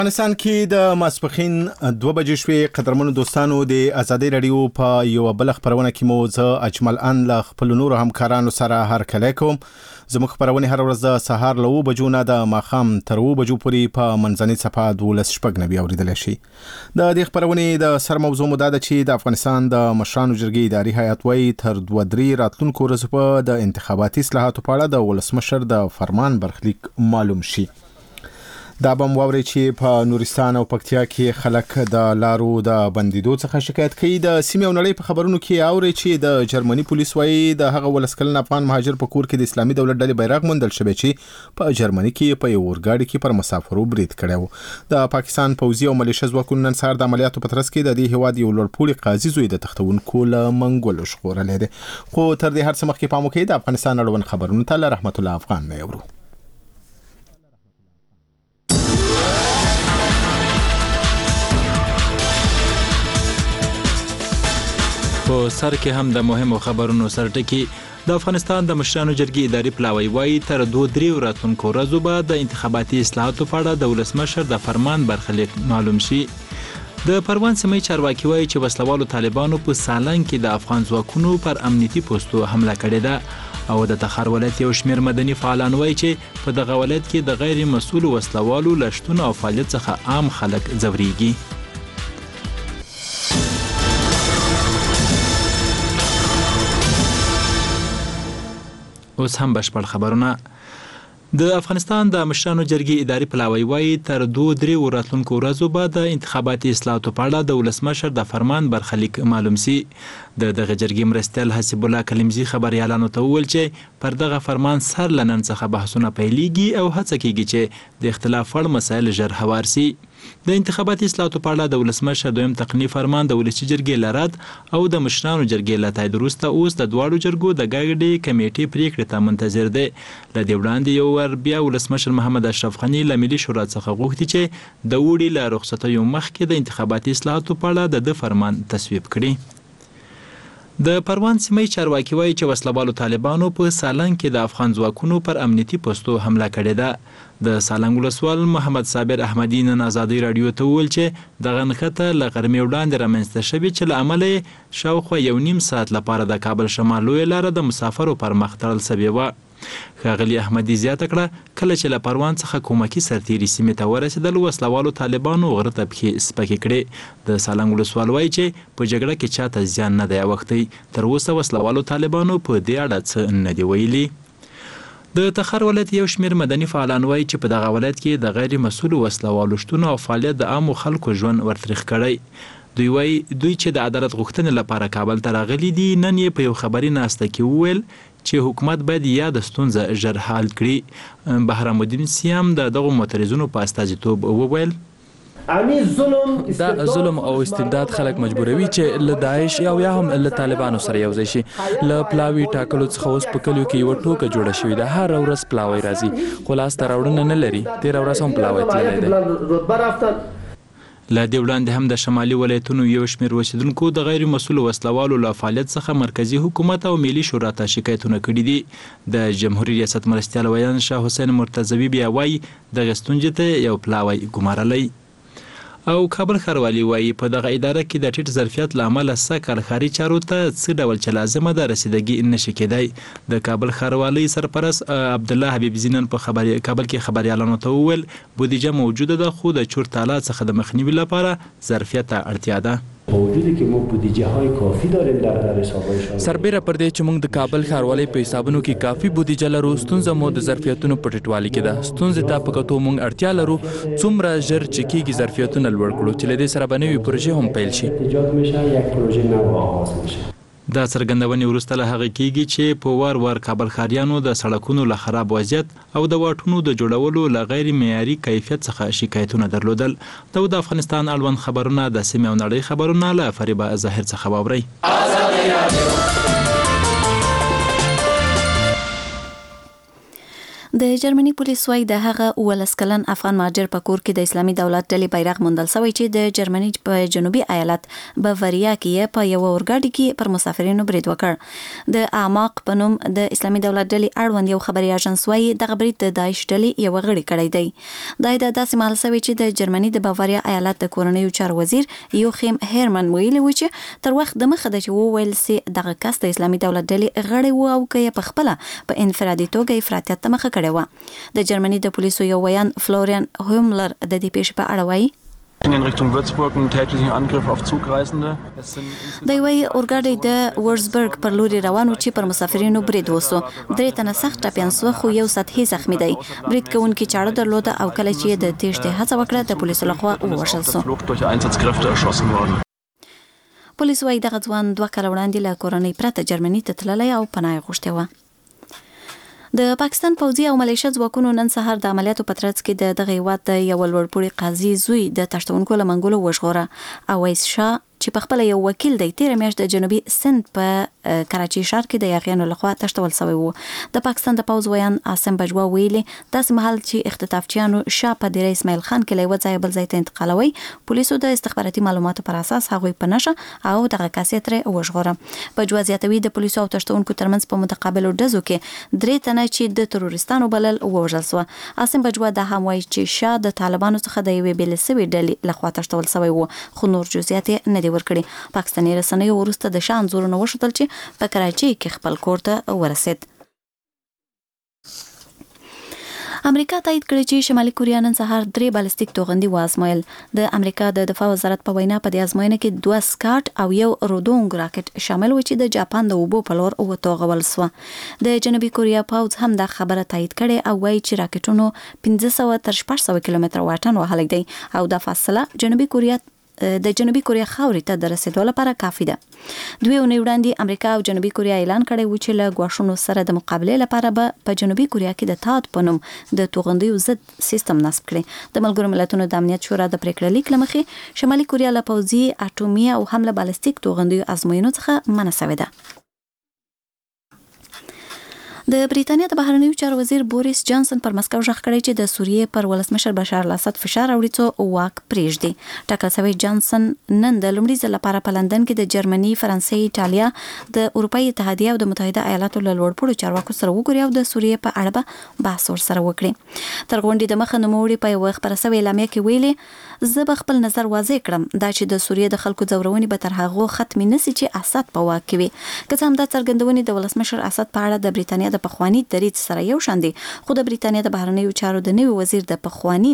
افغانستان کې د ماسپخین 2 بجې شوې قدرمنو دوستانو د ازادي رادیو په یو بل خبرونه کې مو زه اجمل ان له خپل نور همکارانو سره هرکلی کوم. زموږ خبرونه هر ورځ د سهار له 9 بجو نه د ماښام تر 2 بجو پورې په منځنۍ صفحه 12 اوریدل شي. د دې خبرونه د سر موضوع مو ده چې د افغانستان د مشرانو جرګې اداري هیئت وايي تر 2-3 راتلونکو ورځو په د انتخاباتي اصلاحاتو په اړه د ولسمشر د فرمان برخلیک معلوم شي. دا بم ووري چې په نورستان او پکتیا کې خلک د لارو د بندیدو څخه شکایت کوي. د سیمې او نړۍ په خبرونو کې اوري چې د جرمني پولیس وايي د هغه ولسکلن افغان مهاجر په کور کې د اسلامي دولت ډلې بیرغ موندل شوی چې په جرمني کې په یو اورګاډي کې پر مسافرو برید کړو. د پاکستان پوځي او ملیشه ځواکونو نن سهار د عملیاتو په ترڅ کې د دې هواد یو لوړپوړي قاضي زوی د تختونکو له منګولو ژغورلې ده. خو تر دې هر څه مخکې پام وکړئ د افغانستان اړوند خبرونو ته له رحمت الله افغان نه اورو. په سر کې هم د مهمو خبرونو سرټکی. د افغانستان د مشرانو جرګې اداري پلاوی وايي تر 2-3 راتلونکو ورځو به د انتخاباتي اصلاحاتو په اړه د ولسمشر د فرمان برخلیک معلوم شي. د پروان سیمې چارواکي وايي چې وسلوالو طالبانو په سالنګ کې د افغان ځواکونو پر امنیتي پوسټو حمله کړې ده او د تخار ولایت یو شمېر مدني فعالان وايي چې په دغه ولایت کې د غیر مسؤل وسلوالو له شتون او فعالیت څخه عام خلک ځوريږي. اوس هم بشپړ خبرونه. د افغانستان د مشرانو جرګې اداري پلاوی وايي تر 2-3 راتلونکو ورځو به د انتخاباتي اصلاحاتو په اړه د ولسمشر د فرمان برخلیک معلوم شي. دغه جرګې مرستیال حسیب الله کلیمزی خبريالانو ته وویل چې پر دغه فرمان سر لنن څخه بحثونه پیلېږي او هڅه کیږي چې د اختلاف وړ مسایل ژر هوار شي. د انتخاباتي اصلاحاتو په اړه د ولسمشر دویم تقنیني فرمان د ولسي جرګې لراد او د مشرانو جرګې له تایید وروسته اوس د دواړو جرګو د ګډې کمیټې پریکړې ته منتظر دی. له دې وړاندې یو ور بیا ولسمشر محمد اشرف غنی له ملي شورا څخه غوښتي چې د وړي له رخصتیو مخکې د انتخاباتي اصلاحاتو په اړه د فرمان تصویب کړي. د پروان سیمې چارواکي وايي چې وسلوالو طالبانو په سالنګ کې د افغان ځواکونو پر امنیتي پوسټو حمله کړې ده. د سالنګ ولسوال محمد صابر احمدی نن ازادي رادیو ته وویل چې دغه نښته له غرمې وړاندې رامنځته شوې چې له امله شاوخوا 1.5 ساعت لپاره د کابل شمال لویه لاره د مسافرو پر مخ تړل شوې وه. ښاغلي احمدي زیاته کړه کله چې له پروان څخه کومکي سرتیري سیمې ته ورسېدل وسلوالو طالبانو غره ته پښې سپکې کړې. د سالنګ ولسوال وایي چې په جګړه کې چاته زیان نه دی اوښتی. تر اوسه وسلوالو طالبانو په دې اړه څه نه دی ویلي. د تخار ولایت یو شمېر مدني فعالان وایي چې په دغه ولایت کې د غیر مسؤل وسلوالو شتون او فعالیت د عامو خلکو ژوند ورتریخ کړی. دوی وایي دوی چې د عدالت غوښتنې لپاره کابل ته راغلي دي نن یې په یو خبري ناسته کې وویل چې حکومت باید یا د ستونزه ژر حل کړي. بهرام الدین سیام د دغو معترضینو په استازیتوب وویل دا ظلم او استبداد خلک مجبوروي چې له داعش یا هم له طالبانو سره یو ځای شي. له پلاوي ټاکلو څخه اوس په کلیو کې یو ټوکه جوړه شوې ده. هر ورځ پلاوی راځي خو لاسته راوړنه نه لري. تېره ورځ هم پلاوی تللی دی. له دې وړاندې هم د شمالي ولایتونو یو شمېر اوسېدونکو د غیر مسؤلو وسلوالو له فعالیت څخه مرکزي حکومت او ملي شورا ته شکایتونه کړي دي. د جمهوریت ریاست مرستیال ویان شاه حسین مرتضوي بیا وایي دغه ستونزې ته یو پلاوی ګمارلی. او کابل ښاروالي وایي په دغه اداره کې د ټیټ ظرفیت له امله سږکال ښاري چارو ته څه ډول چې لازمه ده رسیدګي نشي کېدی. د کابل ښاروالۍ سرپرست عبدالله حبیبزي نن په کابل کې خبریالانو ته وویل بودیجه موجوده ده خو د چور تالا څخه د مخنیوي لپاره ظرفیت ته اړتیا ده. باوجودی که ما بودجه های کافی داریم در حسابهای شما سربیره پر دې چې موږ د کابل ښاروالۍ په حسابونو کې کافي بودجه لرو ستونزه مو د ظرفیتونو په ټیټوالي کې ده. ستونزې ته په کتو موږ اړتیا لرو څومره ژر چې کېږي ظرفیتونه لوړ کړو چې له دې سره به نوې پروژې هم پیل شي. ایجاد میشه یک پروژه نو آغاز میشه. دا څرګندونې وروسته له هغه کېږي چې په وار کابل ښاریانو د سړکونو له خراب وضعیت او د واټونو د جوړولو له غیر معیاري کیفیت څخه شکایتونه درلودل. د افغانستان اړوند خبرونه د سیمې او نړۍ خبرونه له فریبا ظاهر څخه واورئ. د جرمني پولیس وايي د هغه 19 کلن افغان مهاجر په کور کې د اسلامي دولت ډلې بیرغ موندل شوی چې د جرمني په جنوبي ایالت بواریا کې په یو اورګاډي کې پر مسافرینو برید وکړ. د اعماق په نوم د اسلامي دولت ډلې اړوند یو خبري اژانس وايي دغه برید د داعش ډلې یو غړي کړی دی. دا د داسې مهال شوی چې د جرمني د بواریا ایالت د کورنیو چارو وزیر یوخیم هرمن ویلي و چې تر وخت د مخه د چې وویل سي دغه کس د اسلامي دولت ډلې غړي و او کې په خپل په انفرادي توګه افراطیت ته مخه د جرمني د پولیسو یو ویان فلوریان هوملر د دې پیښې په اړه وایي in Richtung Würzburg einen tätlichen Angriff auf Zugreisende. د وی اورګاډي د ورزبرګ پر لوري روانو چې پر مسافرینو برید وسو. درې تنه سخت ټپيان سو خو یو سطحي زخمی دی. برید کوونکي چاړه درلوده او کله چې د تېښتې هڅه وکړه د پولیسو لخوا ووژل سو. پولیس وايي دغه ځوان 2 کاله وړاندې له کورنۍ پرته جرمني ته تللی او پناه غوښتې و. د پاکستان پوځي او ملیشه ځواکونو نن سهار د عملیاتو په ترڅ کې دغه هیواد د یو لوړپوړي قاضي زوی د تښتونکو له منګولو وژغوره. اویس شاه چې په خپل یو وکیل دی تیر میاشت د جنوبي سند په کراچي ښار کې د یاغیانو لخوا تښتول شوی وو. د پاکستان د پوځ ویان عاصم بجوا ویلي داسې مهال چې اختطافچیانو شاه په ډیر اسماعیل خان کې له یو ځای بل ځای ته انتقالوي پولیسو د استخباراتي معلوماتو پر اساس هغوی په نشه او دغه کاسې ترې وژغوره. بجوا زیاتوي د پولیسو او تښتونکو ترمنځ په متقابلو ډزو کې 3 تنه چې د تروریستانو بلل وژل شو. عاصم بجوا د هم وایي چې شاه د طالبانو څخه د یوې بېلې سوي ډلې لخوا تښتول شوی وو خو نور جزئیات نه ورکړي. پاکستاني رسنیو وروسته د شاه انځورونه وښودل چې په کراچي کې خپل کور ته ورسید. امریکا تایید کړی چې شمالي کوریا نن سهار 3 بالستیک توغندي وازمایل. د امریکا د دفاع وزارت په وینا په دې ازموینه کې 2 سکاټ او یو رودونګ راکټ شامل و چې د جاپان د اوبو په لور وتوغول شو. د جنوبي کوریا پوځ هم دا خبره تایید کړي او وایي چې راکټونو 500 تر 600 کیلومتر واټن وهلی دی او دا فاصله د جنوبي کوریا خاورې ته د رسیدو لپاره کافي ده. 2 اونۍ وړاندې امریکا او جنوبي کوریا اعلان کړی و چې له غواښونو سره د مقابلې لپاره به په جنوبي کوریا کې د تاد په نوم د توغندیو ضد سیستم نصب کړي. د ملګرو ملتونو د امنیت شورا د پریکړې لیک له مخې شمالي کوریا له پوځي اټومي او هم له بالستیک توغندیو ازموینو څخه منع شوې ده. د بریتانیا د بهرنیو چارو وزیر بوریس جانسن پر مسکو ژغ کړی چې د سوریې پر ولسمشر بشار الاسد فشار راوړي څو واک پرېږدي. ټاکل شوی جانسن نن د لومړي ځل لپاره په لندن کې د جرمني، فرانسې، ایټالیا، د اروپאי اتحادیه او د متحده ایالاتو له لوړپوړو چارواکو سره وګوري او د سوریې په اړه به بحث ورسره وکړي. تر غونډې د مخه نوموړي په یو خبره شوې اعلامیه کې ویلي زه به خپل نظر واضح کړم دا چې د سوریې د خلکو ځورونې به تر هغه ختم نشي چې اسد په واک کې وي. که څه هم دا څرګندونې د ولسمشر اسد په اړه د بریتانیا د پخوانی دریځ سره یو شان دي خو د بریتانیا د بهرنیو چارو د نوي وزیر د پخوانی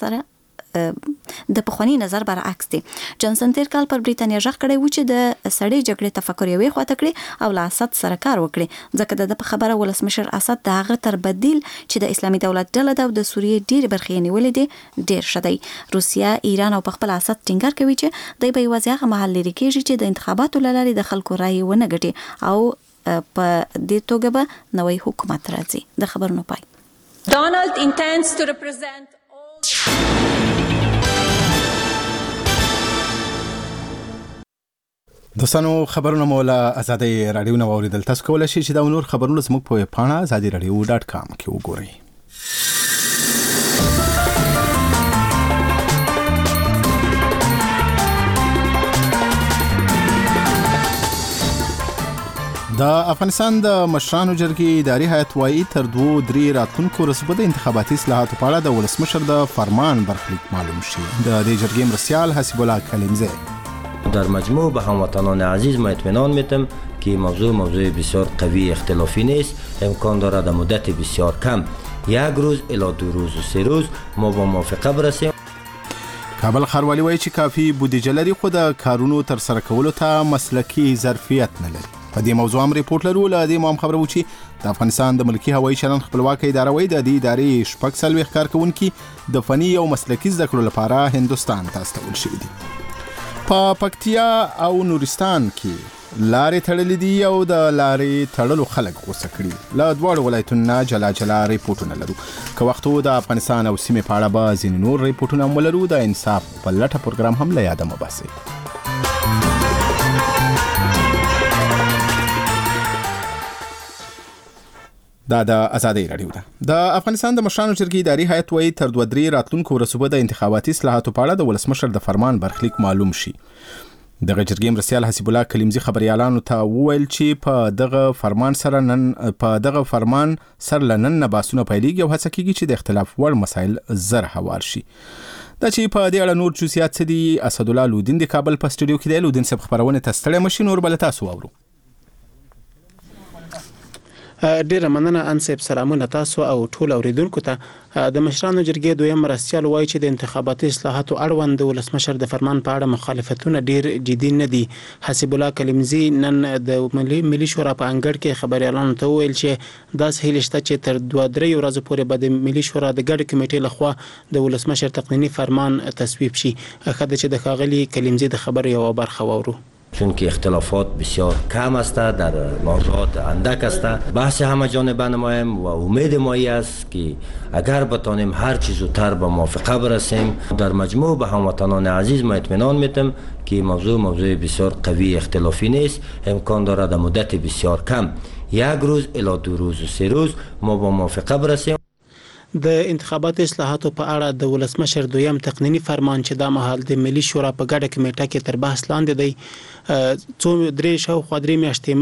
نظر برعکس دي. جانسن تیر کال پر بریتانیا ژغ کړی و چې د سړې جګړې تفکر یوې خواته کړي او له اسد سره کار وکړي ځکه د خبره ولسمشر اسد د هغه تر بدیل چې د اسلامي دولت ډله د سوریې ډېر برخې نیولې دي ډېر شدی. روسیا، ایران او په خپل اسد ټینګار کوي چې د به یوازې هغه محل لري کېږي چې د انتخاباتو لاري د خلکو رائے ونه ګټي او په دې توګه به نوې حکومت راځي. د خبرونو پای. Donald intends to represent دوستانو خبرونه مولا آزادۍ رادیو نو اوریدل تاسو کولای شئ چې دا نور خبرونه زموږ په پاڼه azadiradio.com کې وګورئ. د افغانستان د مشرانو جرګې اداري هیئت وايي تر 2-3 راتلونکو ورځو به د انتخاباتي اصلاحاتو په اړه د ولسمشر د فرمان برخلیک معلوم شي. د دې جرګې مرستیال حسیب الله کلیمزی در مجموع به هموطنان عزیز ما اطمینان میتم که موضوع بسیار قوی اختلافی نیست. امکان دارد در مدت بسیار کم 1 روز الی 2 روز و 3 روز ما با موافقه برسیم. کابل ښاروالي وایي چې کافي بودیجه لري خو د کارونو تر سره کولو ته مسلکي ظرفیت نه لري. په دې موضوع هم ریپورت لرو. له دې هم خبره و چې د افغانستان د ملکی هوایي چلند خپلواکه اداره وایي د دې ادارې 40 کارکونکي د فني او مسلکي زده کړو لپاره هندستان ته استول شوي دي. په پکتیا او نورستان کې لارې تړلې دي او د لارې تړلو خلک غوسه کړي. له دواړو ولایتونو جلا ریپورتونه لرو. که وخت د افغانستان او سیمې په اړه به ځینې نور ریپورتونه هم ولرو. د انصاف په لټه پروګرام هم له یاده مه باسئ. دا د ازادي رادیو ده. د افغانستان د مشرانو جرګې اداري هیئت وایي تر 2-3 راتلونکو ورځو به د انتخاباتي اصلاحاتو په اړه د ولسمشر د فرمان برخلیک معلوم شي. دغه جرګې مرستیال حسیب الله کلیمزي خبريالانو ته وویل چې په دغه فرمان سره لنن باسونه پیلېږي او هڅه کیږي چې د اختلاف وړ مسایل زر هوار شي. دا چې په دې اړه نور جزئیات څه دي اسد الله لودین د کابل په سټډیو کې دی. لودین صاحب خبرونه تستړی مشین اور بل تاسو اورو. ډیره مننه انسب سلامونه تاسو او ټول اوریدونکو ته. د مشرانو جرګې دویم مرستیال وایي چې د انتخاباتي اصلاحاتو اړوند د ولسمشر د فرمان په اړه مخالفتونه ډیر جدي نه دي. حسیب الله کلیمزي نن د ملي شورا په انګړ کې خبريالانو ته ویل چې دا سهیل شته چې تر 2-3 ورځې پورې به د ملي شورا د ګډ کمیټې لخوا د ولسمشر تقنینی فرمان تصویب شي. خدای چې د خاغلی کلیمزي د خبر یو برخه وورو. چون که اختلافات بسیار کم است، در موضوعات اندک است. بحث همه جانبه نماییم و امید ما است که اگر بتانیم هر چیز زودتر به موافقه برسیم. در مجموع به هموطنان عزیز ما اطمینان میدم که موضوع بسیار قوی اختلافی نیست. امکان دارد در مدت بسیار کم 1 روز الی 2 روز و 3 روز ما به موافقه برسیم. د انتخابات اصلاحاتو په اړه د ولسمشر دویم تقنینی فرمان چې د مهال د ملي شورا په ګډه کمیټه کې تر بحث لاندې دی، څو شاوخوا 3 میاشتې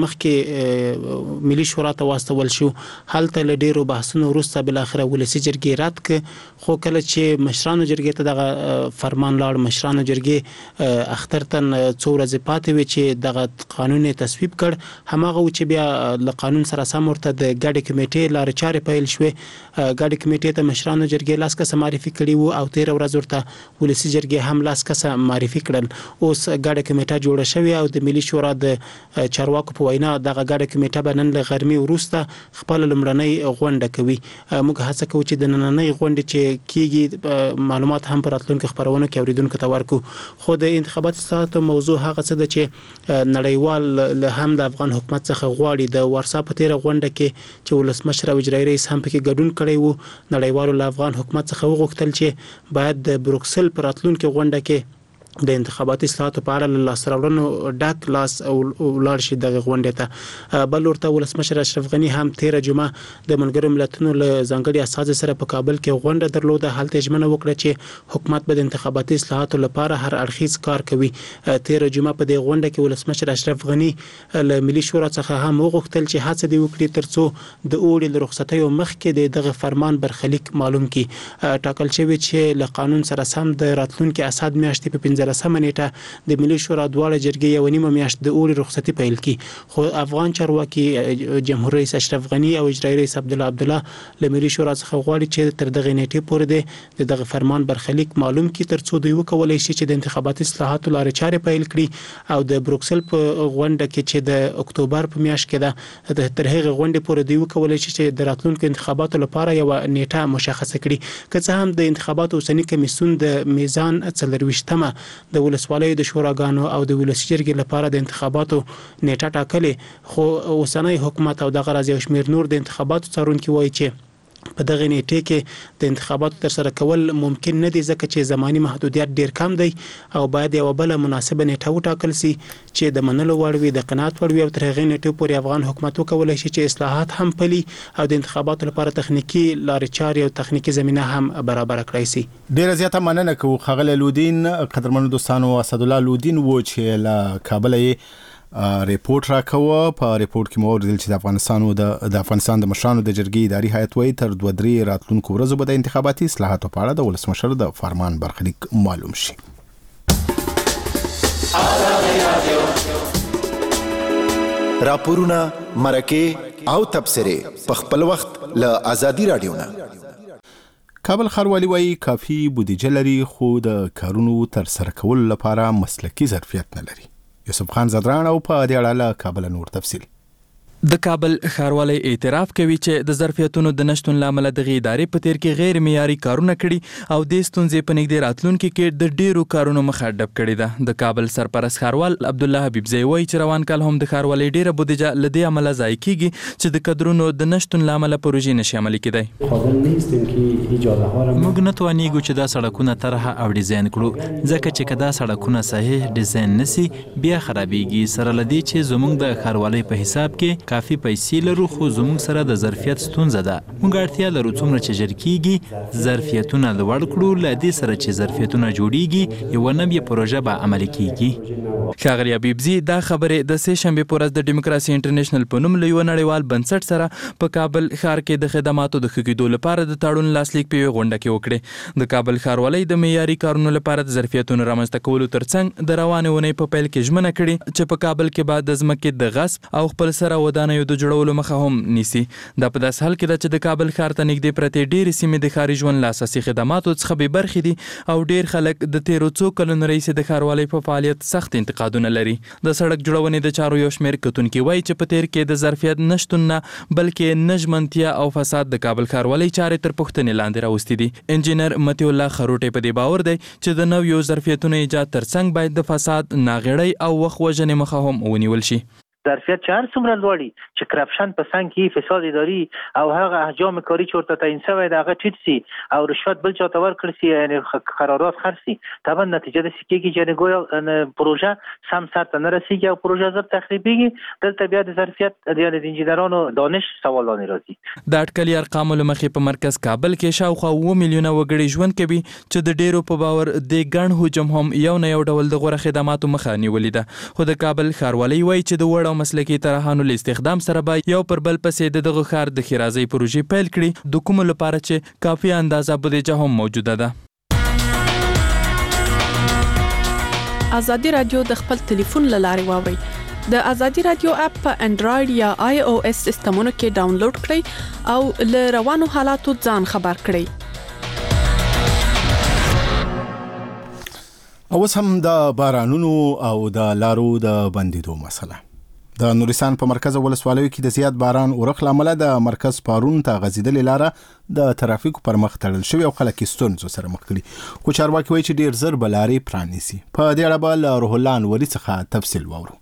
مخکې ملي شورا ته واستول شو. هلته له ډیرو بحثونو وروسته بالاخره ولسي جرګې رد کړ. خو کله چې مشرانو جرګې ته دغه فرمان لاړ، مشرانو جرګې اخترتن څو ورځې پاتې وي چې دغه قانون تصویب کړ. هماغه چې بیا له قانون سره سم ورته د ګډه کمیټې لارې چارې پیل شوې. ګډه کمیټې ته مشرانو جرګې 10 کسه معرفي کړي وو او 13 ورځې ورته ولسي جرګې هم 10 کسه معرفي کړل. اوس ګډه کمیټه جوړه شوې او د ملي شورا د چارواکو په وینا دغه ګډه کمیټه به نن له غرمې وروسته خپل لمړنۍ غونډه کوي. موږ هڅه کوو چې د نننۍ غونډې چې کیږي معلومات هم پر راتلونکو خبرونو کې اوریدونکو ته ورکو. خو د انتخابات اصلاحاتو موضوع هغه څه ده چې نړیوال له هم د افغان حکومت څخه غواړي. د ورسا په 13 غونډه کې چې ولسمشر او اجرایي رئیس هم پکې ګډون کړی وو، نړیوالو له افغان حکومت څخه وغوښتل چې باید د بروکسل پر راتلونکو غونډه کې د انتخاباتي اصلاحاتو په اړه له لاسته راوړنو ډک لاس او ولاړ شي دغه غونډې ته. بل ورته ولسمشر اشرف غني هم 13 جمعه د ملګرو ملتونو له ځانګړي استازي سره په کابل کې غونډه درلوده. هلته ژمنه وکړه چې حکومت به د انتخاباتي اصلاحاتو لپاره هر اړخیز کار کوي. 13 جمعه په دې غونډه کې ولسمشر اشرف غني له ملي شورا څخه هم وغوښتل چې هڅه دی وکړي ترڅو د اوړي له رخصتیو مخکې دغه فرمان برخلیک معلوم کړي. ټاکل شوی چې له قانون سره سم د راتلونکو اساد میاشتې په 15 نیټه د ملي شورا دواړه جرګې یو نیمه میاشت د اوړي رخصتي پیل کړي. خو افغان چارواکي جمهور رئیس اشرف غني او اجرایي رئیس عبدالله له ملي شورا څخه غواړي چې تر دغه نیټې پورې دغه فرمان برخلیک معلوم کړي ترڅو دوی وکولای شي چې د انتخاباتي اصلاحاتو لارې چارې پیل کړي او د بروکسل په غونډه کې چې د اکتوبر په میاشت کې ده تر هغه غونډې پورې دوی وکولای شي چې د راتلونکو انتخاباتو لپاره یو نیټه مشخصه کړي. که څه هم د انتخاباتو اوسنی کمیسیون د میزان 24مه د ولسوالیو د شوراګانو او د ولسي جرګې لپاره د انتخاباتو نیټه ټاکلې، خو اوسنی حکومت او دغه راځي شمیر نور د انتخاباتو څارونکي وایي چې په دغه نیټه کې د انتخاباتو تر سره کول ممکن نه دي ځکه چې زماني محدودیت ډیر کم دی او باید یو بل مناسبه نیټه وټاکل شي چې د منلو وړ وي، د قناعت وړ وي او تر هغه نیټه پورې افغان حکومت وکولای شي چې اصلاحات هم پلي او د انتخاباتو لپاره تخنیکی لارې چارې او تخنیکی زمينه هم برابر کړی شي. ډیر زیاته مننه کوو خغل لودین. قدرمنو دوستانو، اسد الله لودین و چې له کابل ریپورت راکوه. په ریپورت کې مو اوریدل چې د افغانستان د مشرانو د جرګې اداري هیئت وایي تر 2-3 راتلونکو ورځو به د انتخاباتي اصلاحاتو په اړه د ولسمشر د فرمان برخلیک معلوم شي. راپورونه، مرکه او تبصره په خپل وخت له ازادي رادیو نه. کابل ښاروالي وایي کافي بودیجه لري خو د کارونو تر سره کولو لپاره مسلکي ظرفیت نه لري. یوسف خان زدران او په دې اړه له کابل نور تفصیل. د کابل ښاروالي اعتراف کوي چې د ظرفیتونو د نشټون لامل د ادارې په تیر کې غیر معیاري کارونه کړي او د ستونزې په نږدې راتلونکو کې د ډیرو کارونو مخه ډب کړې ده. د کابل سرپرست ښاروال عبدالله حبیبزی وایي چې روان کال هم د ښاروالۍ ډیره بودیجه له دې امله ضایع کیږي چې د کډرونو د نشټون لامل پروژې نشي عملي کېدای. موږ نه توانیږو چې دا سړکونه طرحه او ډیزاین کړو ځکه چې کدا سړکونه صحیح ډیزاین نسی بیا خرابېږي. سره لدی چې زموږ د ښاروالۍ په حساب کې کافي پیسې لرو خو زموږ سره د ظرفیت ستونزه ده. موږ اړتیا لرو څومره چې ژر کیږي ظرفیتونه لوړ کړو، له دې سره چې ظرفیتونه جوړیږي یوه نوې پروژه به عملي کیږي. ښاغلی حبیبزي دا خبرې د سې شنبې په ورځ د ډیموکراسي انټرنیشنل په نوم له یوه نړیوال بنسټ سره په کابل ښار کې د خدماتو د ښه کېدو لپاره د تړون لاسلیک په یوه غونډه کې وکړې. د کابل ښاروالۍ د معیاري کارونو لپاره د ظرفیتونو رامنځته کولو ترڅنګ د روانې اونۍ په پیل کې ژمنه کړې چې په کابل کې به د ځمکې د غصب او خپل سره ودانیو د جوړولو مخه هم نیسي. دا په داسې حال کې ده چې د کابل ښار ته نږدې پرتې ډېرې سیمې د ښاري ژوند له اساسي خدماتو څخه بې برخې دي او ډېر خلک د تیرو څو کلونو راهیسې د ښاروالۍ په فعالیت سخت انتقادونه لري. د سړک جوړونې د چارو یو شمېر کتونکي وایي چې په تیر کې د ظرفیت نشتون نه بلکې نه ژمنتیا او فساد د کابل ښاروالۍ چارې تر پوښتنې لاندې راوستي دي. انجینر مطیع الله خروټی په دې باور دی چې د نویو ظرفیتونو ایجاد ترڅنګ باید د فساد، ناغېړۍ او وخت وژنې مخه هم ونیول شي. ظرفیت چې هر څومره لوړي چې کرپشن په څنګ کې فساد اداري او هغه احجام کاري چې ورته تعیین شوی دی هغه ټیټ سي او رشوت بل چاته ورکړل سي، یعنی قرارداد خرڅ سي، طبعا نتیجه د سکیږي چې ګویا پروژه سم سر ته نه رسیږي او پروژه زر تخریبیږي. دلته بیا د ظرفیت یعنی د انجینرانو دانش سوالونه راځي. د اټکلي ارقامو له مخې په مرکز کابل کې شاوخوا 7 میلیونه وګړي ژوند کوي چې د ډیرو په باور د ګڼ حجم هم یو نه یو ډول د غوره خدماتو مخه نیولې ده. خو د کابل ښاروالۍ وایي چې د وړ او مسلکي طرحانو له استخدام سره به یو پر بل پسې د دغه ښار د ښېرازۍ پروژې پیل کړي، د کومو لپاره چې کافي اندازه بودیجه هم موجوده ده. ازادي رادیو د خپل ټلیفون له لارې واورئ. د ازادي رادیو اپ په انډراید یا آی او اس سیستمونو کې ډاونلوډ کړئ او له روانو حالاتو ځان خبر کړئ. اوس هم د بارانونو او د لارو د بندیدو مسله. د نورستان په مرکز ولسوالیو کې د زیات باران اورخ لامل د مرکز پارون ته غځیدلې لاره د ترافیکو پر مخ تړل شوی او خلک ستونزو سره مخ کړي. خو چارواکي وایي چې ډیر زر به لارې پرانیسي. په دې اړه به له روح الله انوري څخه تفصیل واورو.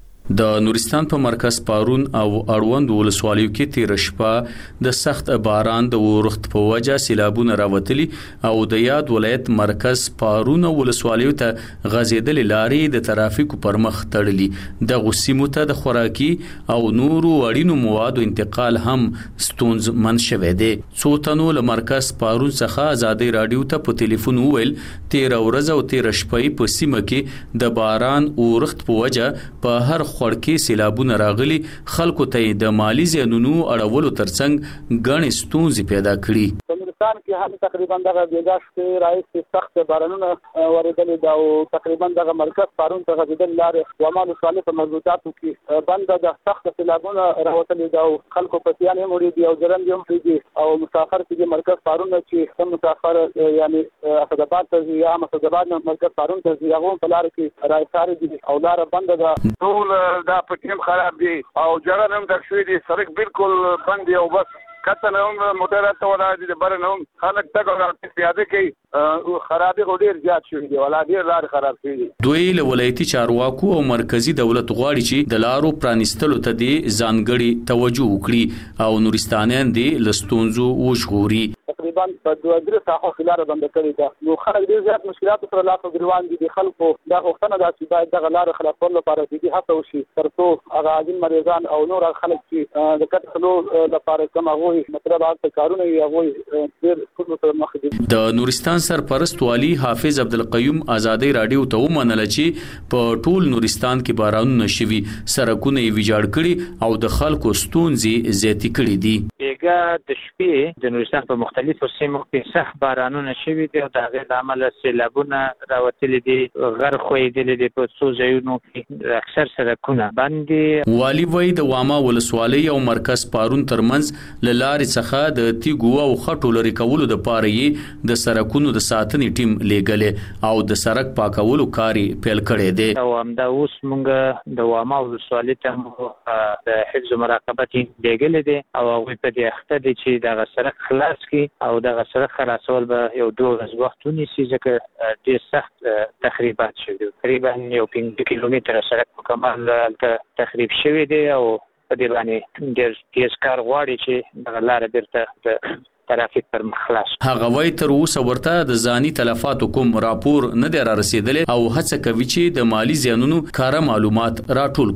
د نورستان په مرکز پارون او اړوند ولسوالیو کې تیر شپه د سخت باران د ورښت په وجه سیلابونه راوتلي او د یاد ولایت مرکز پارون او ولسوالیو ته غځېدلې لارې د ترافیکو پر مخ تړلي. د غسیمو ته د خوراکي او نورو اړینو موادو انتقال هم ستونزمن شوی دی. څو تنو له مرکز پارون څخه ازادي رادیو ته په ټلیفون وویل تیر ورځ او تیر شپه په سیمه کې د باران ورښت په وجه په هر خوړ کې سیلابونه راغلي، خلکو ته د مالی زیانونو اړولو ترڅنګ ګڼې ستونزې پیدا کړي. نورستان کې هم تقریبا دغه بیګاشتې راځي سخت بارانونه ورېدلې دا او تقریبا دغه مرکز پارون ته غځېدل لارې ومال ولسوالۍ په مربوطاتو کې بنده د سخت سیلابونه راوتلې دا او خلکو په سیان هم وړي او ځرن هم وړي او مسافر چې مرکز پارون چې کوم مسافر یعنی اسداباد ته یا اسداباد مرکز پارون ته هغه په لار کې راځي دي او لار بنده ده. ټول دا پټیم خراب دي او جګړه هم د شوې دي، سړک بالکل بند دی او بس کته نه موټرات ولا دي برنه خلک تګ پیاده کوي خرابې ډېر زیات شوې دي ولا ډېر لار خراب شوې دي. دوی له ولایتي چارواکو او مرکزی دولت غواړي چې د لارو پرانیستلو ته د ځانګړي توجه وکړي او نورستانیان دي لستونزو وژغوري. تقریبا په 2-3 ساعتو لار بند کړې ده نو خلک ډېر زیات مشکلات سره لاس ګریوان دي. خلکو دا غوښتنه ده چې باید دغه لار خلاصول لپاره دې هڅه وشي ترڅو هغه عاجل مریضان او نور خلک چې د کټخلو لپاره کوم هغه مطلب هغه کارونه یې هغه ډېر ټول سره مخ دي. د نورستان سرپرست والی حافظ عبدالقیوم ازادي رادیو ته ومنله چې په ټول نورستان کې بارانونه شوي، سړکونه یې ویجاړ کړي او د خلکو ستونزې زیاتې کړي دي. بیګا د شپې د نورستان په مختلفو سیمو کې سخت بارانونه شوي دي او د هغې له امله سیلابونه راوتلي دي، غرق ښویېدلي دي په څو ځایونو کې اکثر سړکونه بند دي. والي وایي د واما ولسوالۍ او مرکز پارون ترمنځ له لارې څخه د تیږو او خټو لرې کولو دپاره یې د سړکونو د ساتنې ټیم لیږلی او د سړک پاکولو کار یې پیل کړی دی. او همدا اوس موږ د واما ولسوالۍ ته د حفظ مراقبت لیږلی دی او هغوی په دې اخته دي چې دغه سړک خلاص کړي او دغه سړک خلاصول به یو 2 ورځې وخت ونیسي ځکه ډېر سخت تخریبات شوي دي. تقریبا یو 5 کیلومتره سړک په کمال هلته تخریب شوی دی او په دې باندې ډېر تیز کار غواړي چې دغه لاره بیرته د ترافیک پر مخ خلاص. هغه وایي تر اوسه ورته د ځاني تلفاتو کوم راپور نه دی را رسېدلی او هڅه کوي چې د مالي زیانونو کاره معلومات راټول کړي.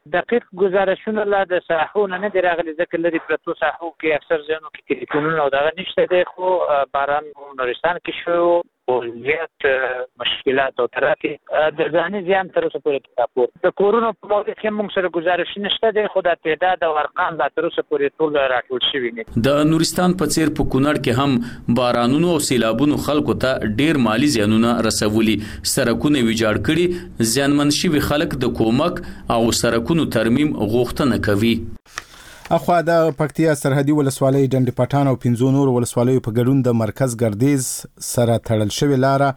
دقیق گزارشونه لا د ساحونه نه دی راغلي ځکه لري پرتو ساحو کې اکثر ځینو کې ټلیفونونه او دغه نشته دی خو باران نورستان کې شو او زیات مشکلات او ترافیک د ځاني زیان تر اوسه پورې راپور د کورونا په موضوع کې موږ سره گزارش نشته دی خو د تعداد او ارقام لا تر اوسه پورې ټول راټول شوي نه د نورستان په څیر په کونړ کې هم بارانونو او سیلابونو خلکو ته ډیر مالی زیانونه رسولي سرکونه ویجاړ کړي زیانمن شوي خلک د کومک او سرکونو ترمیم غوښتنه کوي اخوا د پکتیا سرحدي ولسوالۍ ډنډ پټان او 15 نور ولسوالیو په ګډون د مرکز ګردیز سره تړل شوی لاره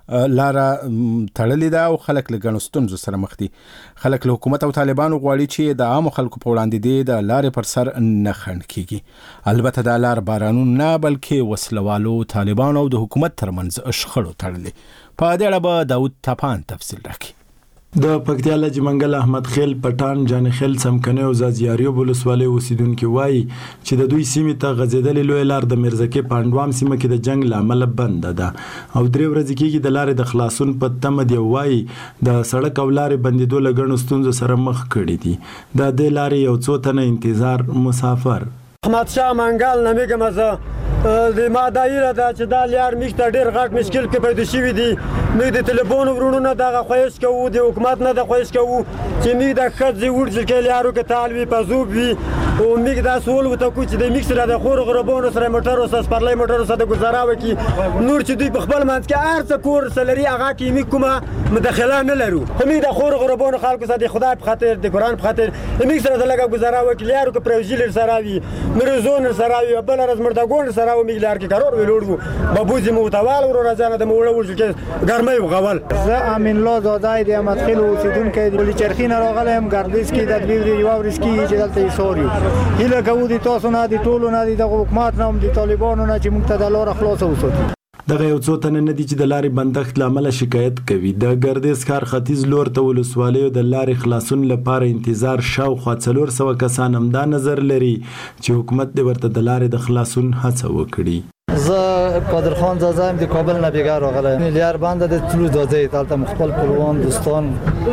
تړلې ده او خلک له ګڼو ستونزو سره مخ دي خلک له حکومت او طالبانو غواړي چې د عامو خلکو په وړاندې د لارې پر سر نه خنډ کیږي البته دا لار بارانون نه بلکې وسلوالو طالبانو او د حکومت ترمنځ شخړو تړلې په دې اړه به داود تپان تفصیل راکړي د پکتیا لجه منګل احمد خیل پټان جان خیل سمکنه او زازیاریو ولسوالۍ اوسیدونکو وایي چې د دوی سیمې ته غځېدلې لوی لار د مرزکه پاندوام سیمه کې د جنگ لامل بند ده او درې ورځې کېږي د لارې د خلاصون په تمه دی وایي د سړک او لارې بندیدو لګڼو ستونزو سره مخ کړي دي د دې لارې یو څو تنه انتظار مسافر احمد شاه منګل نمیګم زه د ما دایره دا چې دا لار میشته ډیر غټ مشکل کې پیدا شوی دی موږ د ټلیفون ورونو دغه خوښ کوو د حکومت نه د خوښ کوو چې موږ د خځې ورځل کې لارو کې طالبي پزوب وي او موږ دا سوال وته کو چې د میکس را د خور غربونو سره موټر او سپارلای موټر سره د گزاره وکي نور چې دوی په خپل منځ کې ارڅ کور سلري هغه کې موږ کومه مداخله نه لرو خو موږ د خور غربونو خلکو سره د خدای په خاطر د قران په خاطر موږ سره د لګه گزاره وکي لارو کې پروژې سره وي مرزون سره وي بل راز مرتګون سره و موږ لار کې کارور ویلوړو بابوزي موتوال ورو راځنه د موړو ورځ کې ګرمي وغول زه امین الله زادای د احمد خیل اوسیدونکو د پولی چرخین راغلم ګردیز کې د دوی یو ورځ کې چې دلته سوري هله کوو د تاسو نه د ټولو نه د حکومت نه د طالبانو نه چې موږ ته د لار خلاص وساتو دغه یو څو تنه نه دي چې د لارې بندښت لامل شکایت کوي د ګردیز ښار ختیځ لور ته ولسوالیو د لارې خلاصون لپاره انتظار شاوخوا 400 کسان هم دا نظر لري چې حکومت دې ورته د لارې د خلاصون هڅه وکړي زه قادر خان زازایم د کابل نه بیګار راغلم لیار باندې د طلوع دازې تالته مخبل پلوان دوستان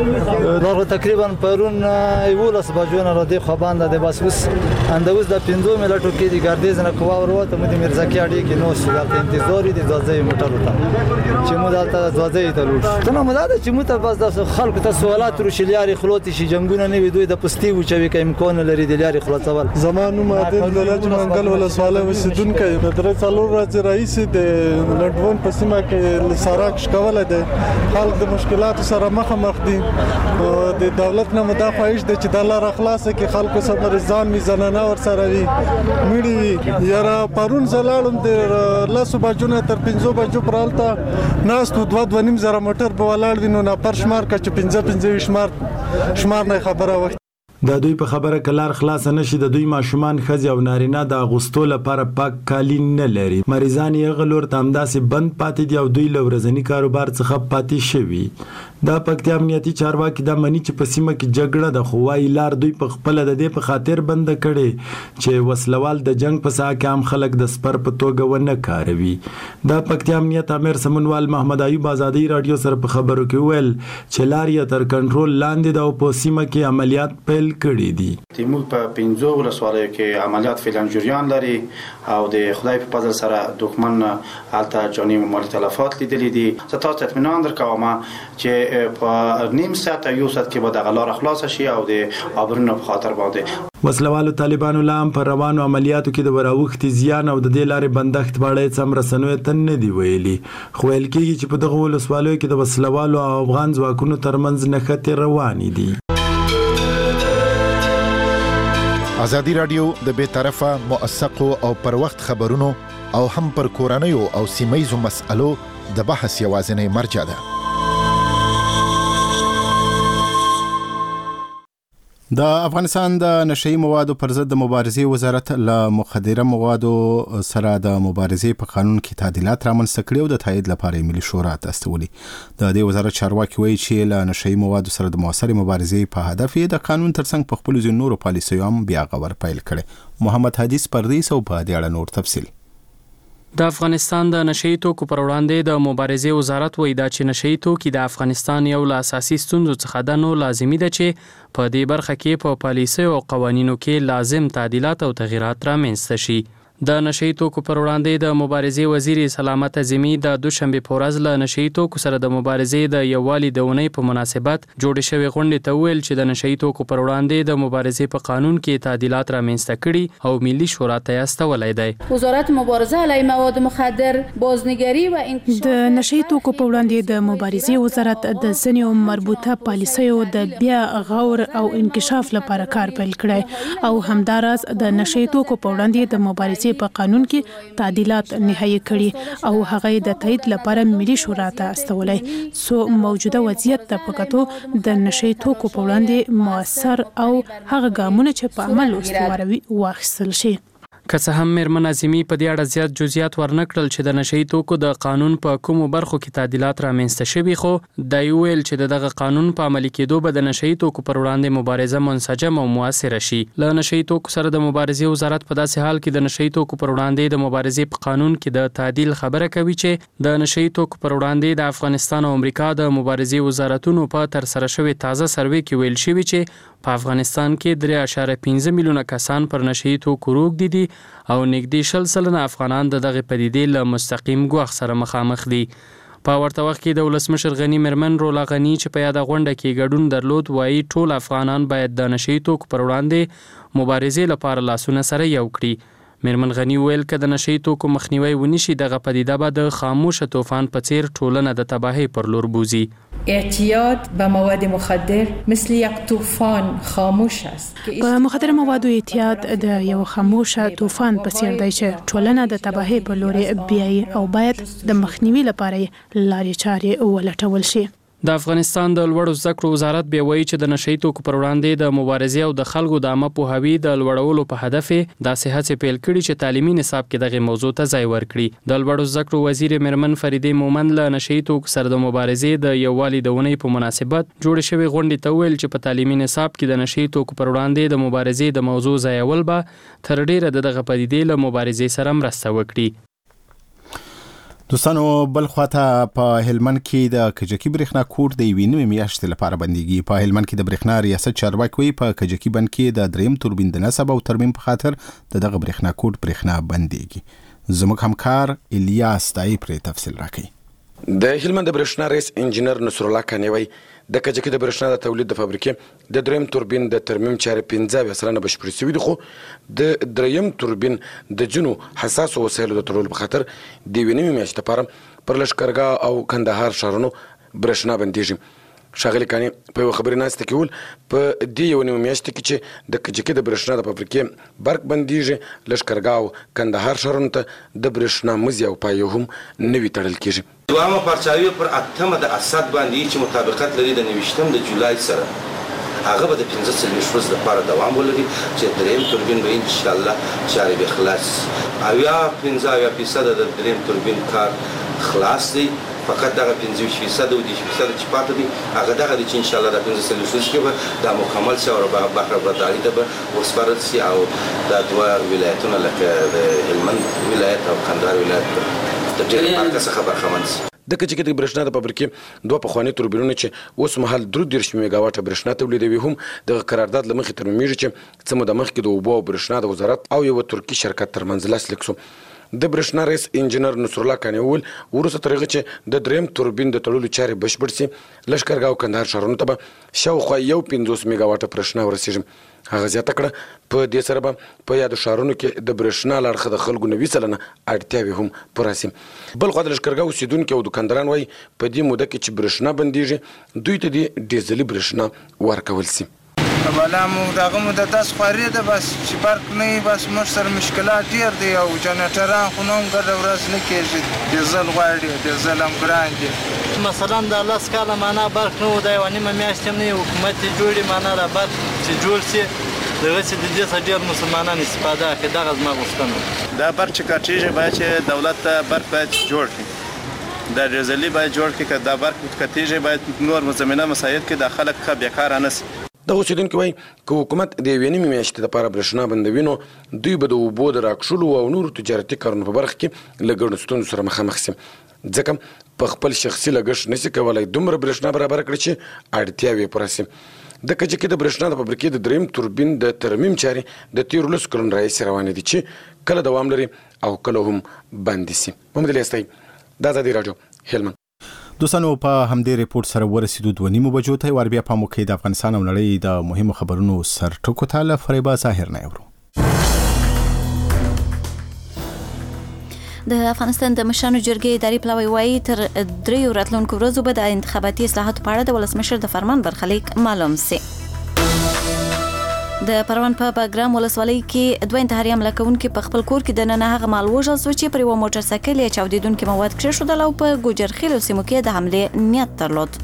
دا تقریبا پرون یولس بجونه را دی خو باندې د باسوس اندوز د 15 ملټو کې د ګردیز نه کوه وروته مې مرزکی اړي کې نو شګه انتظار دي دازې موټر وته چې مو دلته دازې ته لور ته نو مدد چې مو ته بس د خلکو ته سوالات روشلیاري خلوت شي جنگونه نه وي دوی د پستی و چې کې امکان لري د لاري خلاصول زمانو ماده د لجه منګل ولسواله وسیدونکو د درې ورځ رئیس د لندون په سیمه کې سراک شکول دي خلک د مشکلاتو سره مخ دي د دولت نه مدافعش د چې د لار خلاص کې خلکو سره ځان میزانه ور سره وي مړي یاره پرون زلالم د لاسو بجونه تر 15 بجو پرالته ناس تو 2.5 زره موټر په ولاړ وینو نه پر شمار کا چې 15 شمار نه خبره وخت د دوی په خبره کلار خلاص نشي د دوی ماشومان خځې او نارینه د اغوستو لپاره پاک کالین نه لري مریضان یې غلور تامداسې بند پاتې دي او دوی له ورځني کاروبار څخه پاتې شوي د پکتیا امنیتي چارواکي د منی چې په سیمه کې جګړه د خوای لار دوی په خپل د دې په خاطر بند کړي چې وسلوال د جنگ په ساحه کې عام خلک د سپر په توګه ونه کاروي د پکتیا امنیت امیر سمنوال محمد ایوب آزادی رادیو سره په خبرو کې ویل چې لار یې تر کنټرول لاندې د په سیمه کې عملیات پیل کړي دي تیمور په 15 ولسوالیو کې عملیات فعلا جریان لري او د خدای په فضل سره دښمن حالت جاني مالی تلفات لیدلې دي زه تاسو اطمینان درکوم چې په نیم ساعت یو ساعت کې به د غلار خلاص شي او د ابرونو په خاطر باندې وسلوالو طالبانو لام پر روانو عملیاتو کې د وراوختي زیان او د دې لارې بندښت باندې څم رسنوي تن نه دی ویلي خو ویل کېږي چې په دغه ولسوالیو کې د وسلوالو او افغان ځواکونو ترمنځ نښتې روانې دي ازادي رادیو د بې طرفه موثقو او پر وخت خبرونو او هم پر کورنیو او سیمایزو مسألو د بحث یوازینی مرجع ده د افغانستان د نشئی موادو پر ضد د مبارزې وزارت له مخدره موادو سره د مبارزې په قانون کې تعدیلات رامنځته کړي او د تایید لپاره ملي شورا ته استولي د دې وزارت چارواکي وایي چې له نشئی موادو سره د موثرې مبارزې په هدف د قانون ترڅنګ په خپل ځینو نورو پالیسیو هم بیا غور پیل کړي محمد حدیث پردیس او په دې اړه نور تفصیل د افغانستان د نشئی توکو پر وړاندې د مبارزې وزارت وایي دا چې نشئی توکي د افغانستان یو له اساسي ستونزو څخه ده، نو لازمي ده چې په دې برخه کې په پالیسیو او قوانینو کې لازم تعدیلات او تغییرات رامنځته شي. د نشئی توکو پر وړاندې د مبارزې وزیر سلامت عظیمی د دوشنبه په ورځ له نشئی توکو سره د مبارزې د یووالي د اونۍ په مناسبت جوړې شوې غونډې ته وویل چې د نشئی توکو پر وړاندې د مبارزې په قانون کې تعدیلات رامنځته کړي او ملي شورا ته استولای دی. وزارت مبارزه علیه مواد مخدر، بازنگری و د نشئی توکو په وړاندې د مبارزې وزارت د ځینو مربوطه پالیسیو د بیا غور او انکشاف لپاره کار پیل کړی او همداراز د نشئی توکو په وړاندې د مبارزې په قانون کې تعدیلات نهایی کړي او هغه د تایید لپاره ملي شورا ته استولای. سو موجوده وضعیت ته پکاتو د نشئی توکو په وړاندې مؤثر او هغه ګامونه چې په عمل استواروي واخیستل شي. که څه هم میرمن عظیمی په دې اړه زیات جزئیات ورنکړل چې د نشئی توکو د قانون په کومو برخو کې تعدیلات رامنځته شوي، خو دا ویل چې دغه قانون په عملي کېدو به د نشئی توکو پر وړاندې مبارزه منسجم او مؤثره شي. له نشئی توکو سره د مبارزې وزارت په داسې حال کې د نشئی توکو پر وړاندې د مبارزې په قانون کې د تعدیل خبره کوي چې د نشئی توکو پر وړاندې د افغانستان او امریکا د مبارزې وزارتونو په تر سره شوی تازه سروې کې ویل شوی چې په افغانستان کې 3.15 میلیونه کسان پر نشئی توکو روږدي دي او نږدې 60% افغانان دغه پدیدې له مستقیم ګواښ سره مخامخ دي. په ورته وخت کې د ولسمشر غنی میرمن رولا غنی چې په یاده غونډه کې ګډون درلود وایي ټول افغانان باید د نشئی توکو پر وړاندې مبارزې لپاره لاسونه سره یو کړي. میرمن غنی ویل که د نشئی توکو مخنیوی ونشي دغه پدیده به د خاموش طوفان په څیر ټولنه د تباهی پر لور بوزي. اعتیاد به مواد مخدر مثل یک طوفان خاموش است. په مخدر موادو اعتیاد د یو خاموش طوفان په څیر دی چې ټولنه د تباهی په لور بیایي او باید د مخنیوي لپاره لارې چارې ولټول شي. د افغانستان د لوړو زده کړو وزارت بیا وایي چې د نشئی توکو پر وړاندې د مبارزې او د خلکو د عامه پوهاوي د لوړولو په هدف داسې هڅې پیل کړي چې تعلیمي نصاب کې دغه موضوع ته ځای ورکړي. د لوړو زده کړو وزیر میرمن فریدې مومن له نشئی توکو سره د مبارزې د یووالي د اونۍ په مناسبت جوړې شوې غونډې ته ویل چې په تعلیمي نصاب کې د نشئی توکو پر وړاندې د مبارزې د موضوع ځایول به تر ډیره دغه پدیدې له مبارزې سره مرسته وکړي. دوستانو بل خواته په هلمند کې د کجکی برېښنا کور د یوې نوې میاشتې لپاره بنديږي. په هلمند کې د برېښنا ریاست چارواکي په کجکی بند کې د دریم توربین د نصب او ترمیم په خاطر دغه برېښنا کور برېښنا بنديږي. زموږ همکار الیاس دای پر تفصیل راکړي. د هلمند برېښنا رئیس انجینر نصر الله کانیوي د کجکی د برېښنا د تولید د فابریکې د دریم توربین د ترمیم چارې 15% بشپړې شوې دي، خو د دریم توربین د جنو حساس وسایلو د تړلو په خاطر د یوې نوې میاشتې لپاره پر لښکرګاه او کندهار ښارونو برېښنا بندیږي. ښاغلي کاني په یوه خبري ناسته کې وویل په دې یوه نوې میاشتې کې چې د کجکي د برېښنا د فابریکې برق بندیږي، لښکرګاه او کندهار ښارونو ته د برېښنا مزي او پایې هم نوي تړل کېږي. دوامه پرچاوي پر 8 د اسد باندې چې مطابقت لري د 29 د جولای سره، هغه به د 15 ورځې لپاره دوام ولري چې دریم توربین به ان شاء الله چارې به خلاص او یا 15% د دریم توربین کار خلاص دی. فقط دغه 15% او 10% چې پاتې دي هغه دغه چې ان شاء الله د 15 ورځې کې به دا مکمل شي او به بحر برداري ته به ورسپارل شي او د دوه ولایتونو لکه د هلمند ولایت او کندهار ولایت د ډېر مرکز څخه برخمن شي. د کجکی د برېښنا د فابریکې دوه پخواني توربینونه چې اوس مهال 3 میګاواټه برېښنا تولیدوي هم د قرارداد له مخې ترمیږي چې څه موده مخکې د اوبو او برېښنا د وزارت او یو ترکي شرکت ترمنځ لاسلیک شو. د برېښنا رئیس انجینر نصر الله کاني وویل وروسته تر هغه چې د دریم توربین د تړلو چارې بشپړ شي لښکرګاه او کندهار ښارونو ته به شاوخوا 15 میګاواټه برېښنا ورسیږي. هغه زیاته کړه په دې سره به په یادو ښارونو کې د برېښنا له اړخه د خلکو 90% اړتیاوې هم پوره شي. بل خوا د لښکرګاه اوسېدونکي او دوکانداران وایي په دې موده کې چې برېښنا بندیږي دوی ته د ډیزلي برېښنا ورکول شي. بالا مو دغه مو د 10 خوري ده بس چې برق نه بس موږ سره مشکلات ډیر دي او جنریټران خو نوم ګډه ورځ نه کېږي، ډیزل غواړي، ډیزل هم ګران دي. مثلا د 10 کاله معنا برق نه و دی و نیمه میاشت هم نه حکومت جوړي معنا را برق چې جوړ شي دغه چې د دې څخه ډیر مسلمانان استفاده کوي. دغه زما غوښتنه دا برق چې کټیږي باید چې دولت ته برق باید جوړ کړي، دا ډیزلي باید جوړ کړي، که دا برق کټیږي باید نور زمینه مساعد کې د خلک بیکاره نه شي. د اوسیدونکو وایي که حکومت د یوې نیمې میاشتې لپاره برېښنا بندوي نو دوی به د اوبو د راکشلو او نورو تجارتي کارونو په برخه کې له ګڼو ستونزو سره مخامخ شي، ځکه په خپل شخصي لګښت نشي کولی دومره برېښنا برابر کړي چې اړتیاوې پوره شي. د کچې کې د برېښنا د فابریکې د دریم توربین د ترمیم چارې د 13 کلونو راهیسې روانې دي چې کله دوام لري او کله هم بندې شي. محمد علي استایي، د ازادي راډیو، هلمند. دوستانو په همدې ریپورت سره ورسېدو 2:30 بجو ته. ور بیا په موقع د افغانستان او نړۍ د مهمو خبرونو سر ټکو ته له فریبا ظاهر نه اورو. د افغانستان د مشرانو جرګې اداري پلاوی وایي تر 3 راتلونکو ورځو به د انتخاباتي اصلاحاتو په اړه د ولسمشر د فرمان برخلیک معلوم شي. د پروان په باګرام ولسوالۍ کې 2 انتحاري حمله کوونکي په خپل کور کې د ننه هغه مال وژل شو چې پر یو موټر سایکل یې چاودیدونکي مواد کېښودل او په ګوجرخیلو سیمو کې د حملې نیت درلود.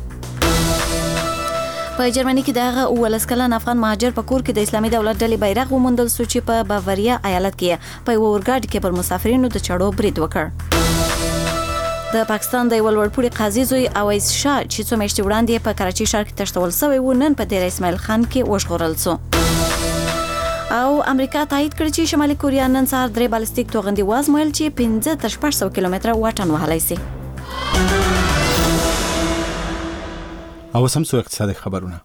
په جرمني کې د هغه 19 کلن افغان مهاجر په کور کې د اسلامي دولت ډلې بیرغ وموندل شو چې په باوریا ایالت کې په یو اورګاډي کې پر مسافرینو د چړو برید وکړ. د پاکستان د یو لوړپوړي قاضي زوی اویس شاه چې څو میاشتې وړاندې په کراچۍ ښار کې تښتول شوی و نن په ډیر اسماعیل خان کې وژغورل شو. او امریکا تایید کړ چې شمالي کوریا نن سهار 3 بالستیک توغندي وازمویل چې 15 تر 600 کیلومتره واټن وهلی شي. او سمسو اقتصادي خبرونه.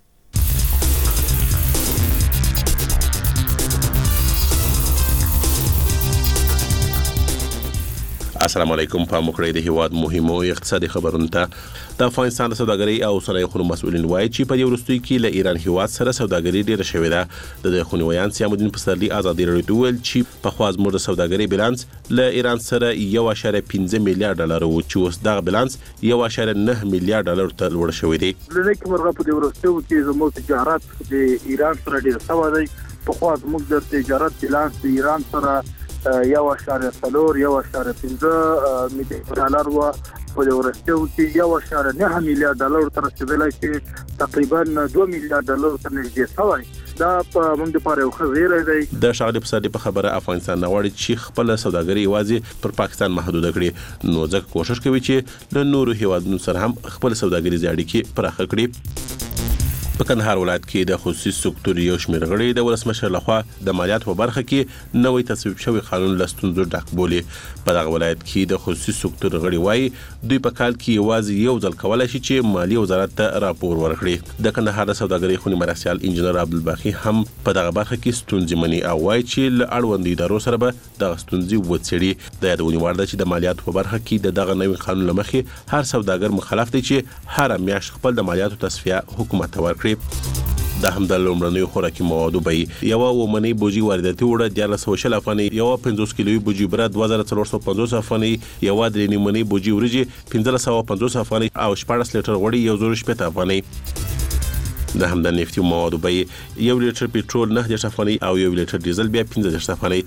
السلام علیکم. په مکړې د هیواد مهمو اقتصادي خبرونو ته. د افغانستان د سوداګرۍ او صنایعو خونو مسؤلین وایي چې په دې وروستیو کې له ایران هیواد سره سوداګري ډیره شوې ده. د خونویان سیامالدین پسرلي ازادي راډیو ته ویل چې په خوا زموږ د سوداګرۍ بیلانس له ایران سره 1.5 میلیارډ ډالر و چې اوس دغه بیلانس 1.9 میلیارډ ډالر ته لوړ شوی دی. لکه مرغه په دې وروستیو کې زموږ تجارت د ایران سره ډیر سوا دی. په خوا زموږ د تجارت بیلانس د ایران سره 1.4 میلیارډ ډالر و په دې ورستیو کې 1.9 میلیارډ ډالر تر رسیدلی چې تقریبا 2 میلیارډ ډالر ته نږدې شوی. دا په موږ لپاره یو ښه زیری دی. د شاغلي پسرلي په خبره افغانستان غواړي چې خپل سوداګري یوازې پر پاکستان محدود کړي، نو ځکه کوشش کوي چې له نورو هیوادونو سره هم خپل سوداګریزي اړیکې پراخه کړي. په کندهار ولایت کې د خصوصي سکتور یو شمېر غړي د ولسمشر لخوا د مالیاتو په برخه کې نوې تصویب شوی قانون له ستونزو ډک بولي. په دغه ولایت کې د خصوصي سکتور غړي وایي دوی په کال کې یوازې یو ځل کولای شي چې مالیې وزارت ته راپور ورکړي. د کندهار د سوداګرۍ خونې مرستیال انجنیر عبدالباقي هم په دغه برخه کې ستونزې مني او وایي چې له اړوندو ادارو سره به دغه ستونزې وڅېړي. د یادونې وړ ده چې د مالیاتو په برخه کې د دغه نوي قانون له مخې هر سوداګر مخالف دی چې هر میاشت خپل د مالیاتو تصفیه حکومت ته ورکړي. د همدل لومړنیو خوراکي موادو بیې یو ومنی بوجي وارداتي وړه 1420 افغانۍ، یو 50 کیلوي بوجي بره 2450 افغانۍ، یو د نیمنی بوجي وريجې 1550 افغانۍ او 14 لیټر غوړي 1080 افغانۍ. د همدل نفتي موادو بیې 1 لیټر پټرول 9 افغانۍ او 1 لیټر ډیزل بیا 15 افغانۍ.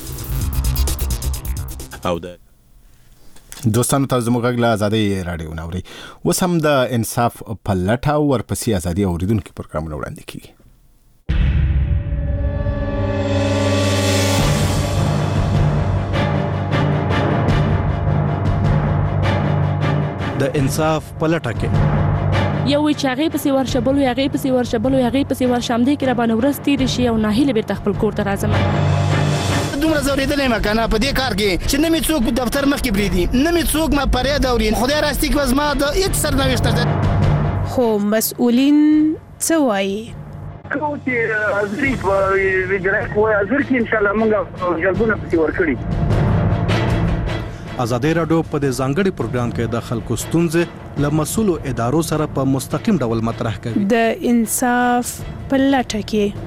او د دوستانو تاسو زموږ غږ له ازادي راډیو نوري اوس هم د انصاف په لټه او ورپسې ازادي اوریدونکو پروګرامونه وړاندې کیږي. د انصاف په لټه کې یو چاغې پسې ورشبلو یاغې پسې ورشبلو یاغې پسې ورشم دې کې را باندې ورستې شي او ناهیله به تخپل کور ته راځم. دومره زوریدلې ما کنه په دې کار کې چې نه می څوک دفتر مخ کې بریدي، نه می څوک ما پرې دوري خدای راستي کې ما د هیڅ سرنوشت ده. خو مسؤلین څه وایي؟ کوم چې ازري په ویجرای کوی ازر کې ان شاء الله موږ جلبونه پسې ورکړي. ازادي راډیو په دې ځانګړي پروګرام کې د خلکو ستونزې له مسؤلو ادارو سره په مستقیم ډول مطرح کوي. د انصاف په لټه کې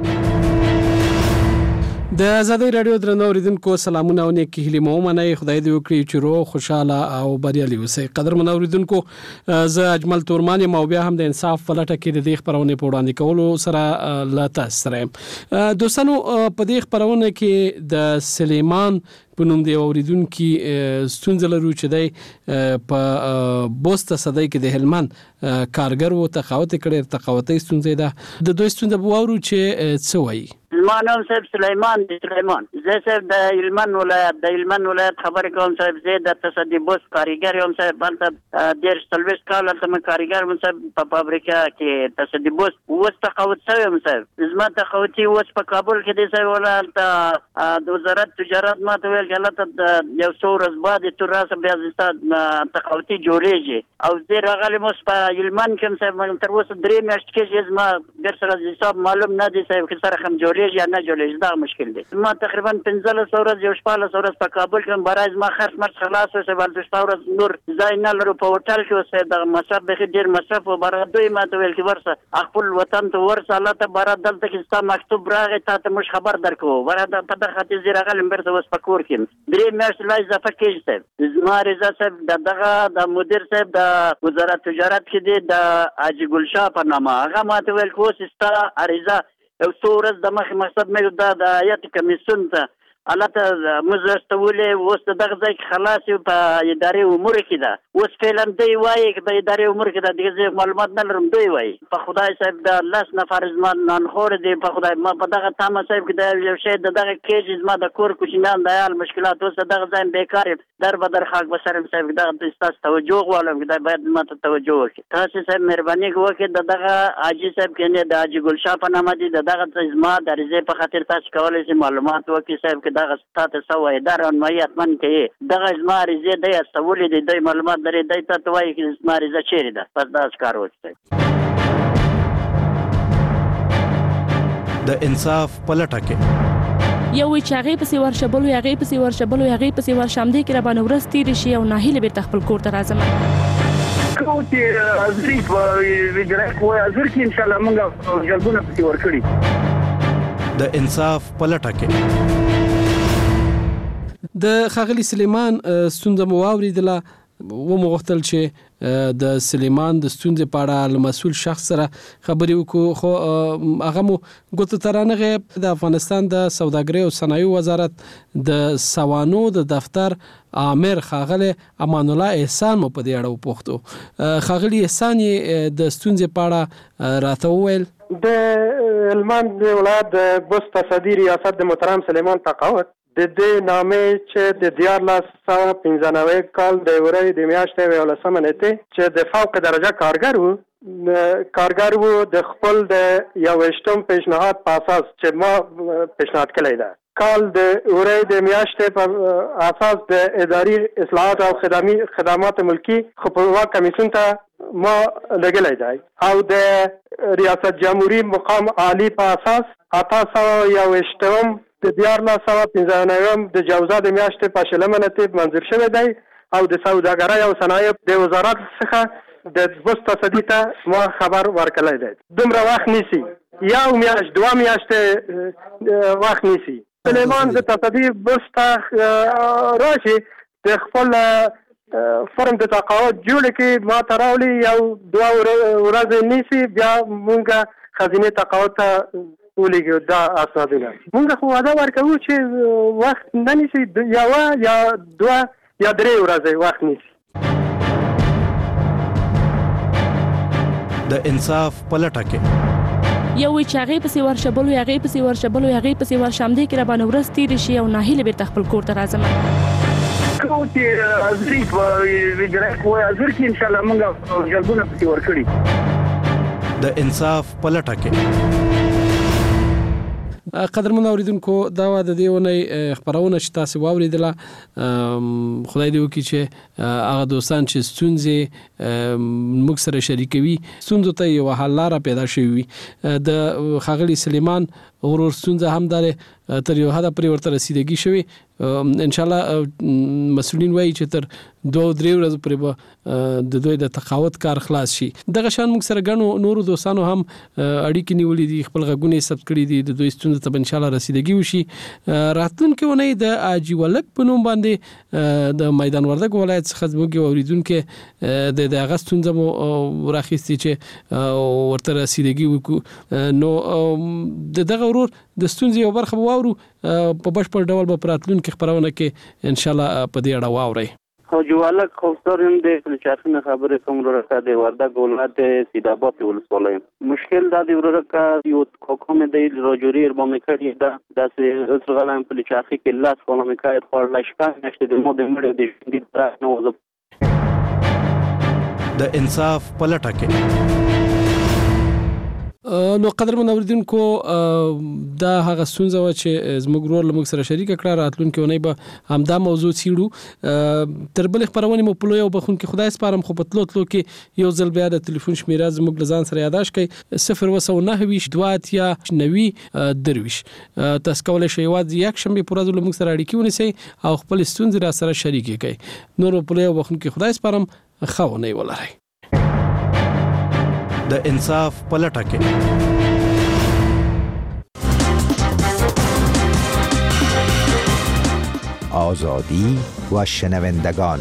د ازادي راډیو درنو اوریدونکو سلامونه او نیکی هیله مو منئ. خدای دې وکړي چې روغ خوشاله او بریالي اوسئ. قدرمن اوریدونکو زه اجمل تورمان یم او بیا هم د انصاف په لټه کې د دې خبرونه په وړاندې کولو سره لا تاسو سره دوستانو په دې خبرونه کې د سلیمان په نوم دی اوریدونکو ستونزه لرو چې دی په بوسته صدای کې د هلمند کارګر وو تقاوت کړي تقاوتي ستونزه ده. د دوی ستونزه وورو چې څه وایي. زما نوم صاحب سلیمان زه صاحب د هلمند ولایت خبرې کوم صاحب. زه د تصدي بوس کاریګر یم صاحب. هلته 13 کال هلته مې کاریګر وم صاحب په فابریکه کې تصدي بوس. اوس تقاعد شوی یم صاحب. زما تقاعدي اوس په کابل کې دی صاحب. ولا هلته د وزارت تجارت ما ته ویل چې هلته یو څو ورځې بعد تر راسه بیا ستا تقاعدي جوړېږي. او زه راغلم اوس په هلمند کې یم صاحب. تر اوسه 3 میاشتې کېږي زما ډېر سره حساب معلوم نه دی صاحب چې سره هم جوړېږي یا نه جوړېږي. دا مشکل دی. ما تقریبا 15 ورځې یو 14 ورځې په کابل کې برای زما خرڅ مرڅ خلاص شو صاحب. هلته 14 ورځې نور ځای نه لرو په هوټل کې اوس دغه مصرف بیخي ډېر مصرف و. برا دوی ما ته ویل چې ورسه خپل وطن ته ورسه الله ته برا دلته کې ستا مکتوب راغی تا ته موږ خبر درکوو. برا په دغه خاطر زه راغلم بیرته اوس په کور کې 3 میاشتې لا اضافه کېږي صاحب. زما رضا صاحب دغه د مدیر صاحب د وزارت تجارت کې دی د حاجي ګلشاه په نامه. هغه ما ته ویل چې اوس ستا عریضه یو څو ورځې د مخکې مقصد مې د هیات کمیسیون ته البته موږ استولې اوس دغه ځای کې خلاص یو په ادارې امور کې ده. اوس فعلا دوی وایي چې په ادارې امور کې ده دغه معلومات نه لرم. دوی وایي په خدای صاحب د 10 نفر زما نانخور دي په خدای ما په دغه تامه صاحب کې د یو شی دغه کېږي زما د کور کوچنیان د عیال مشکلات اوس دغه ځای بیکار در به در خاک بسرم صاحب دغه تاسو توجه غواړم چې باید ما ته توجه وکړي. تاسو صاحب مهرباني وکړئ دغه حاجي صاحب کې نه د حاجي ګلشاه په نامه دي دغه زما د رضا په خاطر تاسو کولای شئ معلومات وکړئ صاحب کې دغه تاسو سوای دار ان مې اتمن کې دغه زما رضا د استولې د معلومات درې د تاسو وایي چې زما رضا چیرې ده. پس دا کار وکړئ. د انصاف پلټه کې یو چې هغه پسې ورشبلو هغه پسې ورشبلو هغه پسې ورشمدې کې را باندې ورس تیر شي او ناهیله به خپل کور ته راځم. کوتي ازری په ویډرا کوه ازر کې ان شاء الله موږ جلبونه پسې ورکړي. د انصاف پلټه کې د خاغلی سلیمان ستونزه مو واوریدله و مو غوښتل چې د سلیمان د ستونزې په اړه مسؤل شخص سره خبرې وکړو خو هغه مو ګوتو ترانغه د افغانستان د سوداګرۍ او صنایع وزارت د سوانو د دفتر امیر خاغلی امان الله احسان مو په دې اړه وپوښتو. خاغلی احسان د ستونزې په اړه راته وویل د هلمند ولایت د بوس تصدي ریاست د محترم سلیمان تقاعد د دې نامې چې د 1995 کال د ورې د میاشتې 11 نیټه چې د فوق درجه کارګر وو د خپل د یو اشتم پیشنهاد په اساس چې ما پیشنهاد کړی دا کال د ورې د میاشتې په اساس د اداري اصلاحات او خدمات ملکی خپلواک کمیسیون ته ما لګلای دی او د ریاست جمهوریت مقام عالی په اساس 1801 د 1995 د جوزا د میاشتې په شلمه نیټه منظور شوی دی او د سوداګرۍ او صنایع د وزارت څخه د بوس تصدي ته ما خبر ورکړی دی. دومره وخت نیسي یو میاشت 2 میاشتې وخت نیسي. سلیمان د تصدي بوس ته راشي د خپل فرم د تقاعد جوړ کې ما تراولي یو 2 ورځې نیسي بیا مونږه خزینه تقاعد ته ولګو دا اساسونه موږ خو واده ورکوو چې وخت نه نیسي یا 2 یا 3 ورځې وخت نیسي. د انصاف پلټه کې یو چې هغه پسې ورشبلو هغه پسې ورشبلو هغه پسې ورشمدې کې را باندې ورس تیر شي او ناهیله به خپل کور ته راځم. کوتي ازری په ویډرا کوه ازر کې ان شاء الله موږ جلبونه پسې ورکړي. د انصاف پلټه کې قدرمن اوریدونکو دا و د دیونې خبرونه چې تاسو واوریدله خدای دې وکړي چې هغه دوستان چې ستونزې موږ سره شریکوي ستونزو ته یو حل لاره پیدا شوي د خاغلی سلیمان ورور ستونزه هم داره تر یو حد پورې ورته رسیدګي شوی ان شاء الله مسؤلین وایي چې تر 2-3 ورځې پورې د دوی د تقاعد کار خلاص شي. دغه شان موږ سره غنو نورو دوستانو هم اړیکې نیولې دي خپل غږونه ثبت کړي دي د دوی ستونزه ته ان شاء الله رسیدګي وشي. راتلونکي ونې د حاجي ولک په نوم باندې د میدان وردګ ولایت څخه زموږ اوریدونکو د هغه ستونزه مو راخېستي چې ورته رسیدګي وکړو نو دغه ورور د ستونزې یو برخه واورو په بشپړ ډول به پراتلونکو خبرونه کې ان شاء الله په دې اړه واوري. حاجواله خوستاریم د فلچاتن خبره کوم ورکه د وردګ ولایت سیداباد ولسوالۍ مشکل د دې ورکه یو حکومت د راجوري اربام کړی دا د اسرائیل فلچاخي کې لاس کومه کوي خور لشکان نشته د مو د مړ د دې تر نو د انصاف پلټه کې نو قدر منوردونکو دا هغه ستونزه و چې زموږ ورور له موږ سره شریک کړه راتلونکي ونی به همدا موضوع څیړو تر بل خبرونه مو پلو یو بخون کې خدای سپارم خو پتلو تلو کې یو ځل بیا د ټلیفون شمیره زموږ لزان سره یاداش کړئ 029 تاسو کولای شئ واځ یک شنبه پورا له موږ سره اړیکې ونیسئ او خپل ستونزې را سره شریک کړئ نور پلو یو بخون کې خدای سپارم خاونې ولرئ د انصاف پلټه کې آزادی و شنوندگان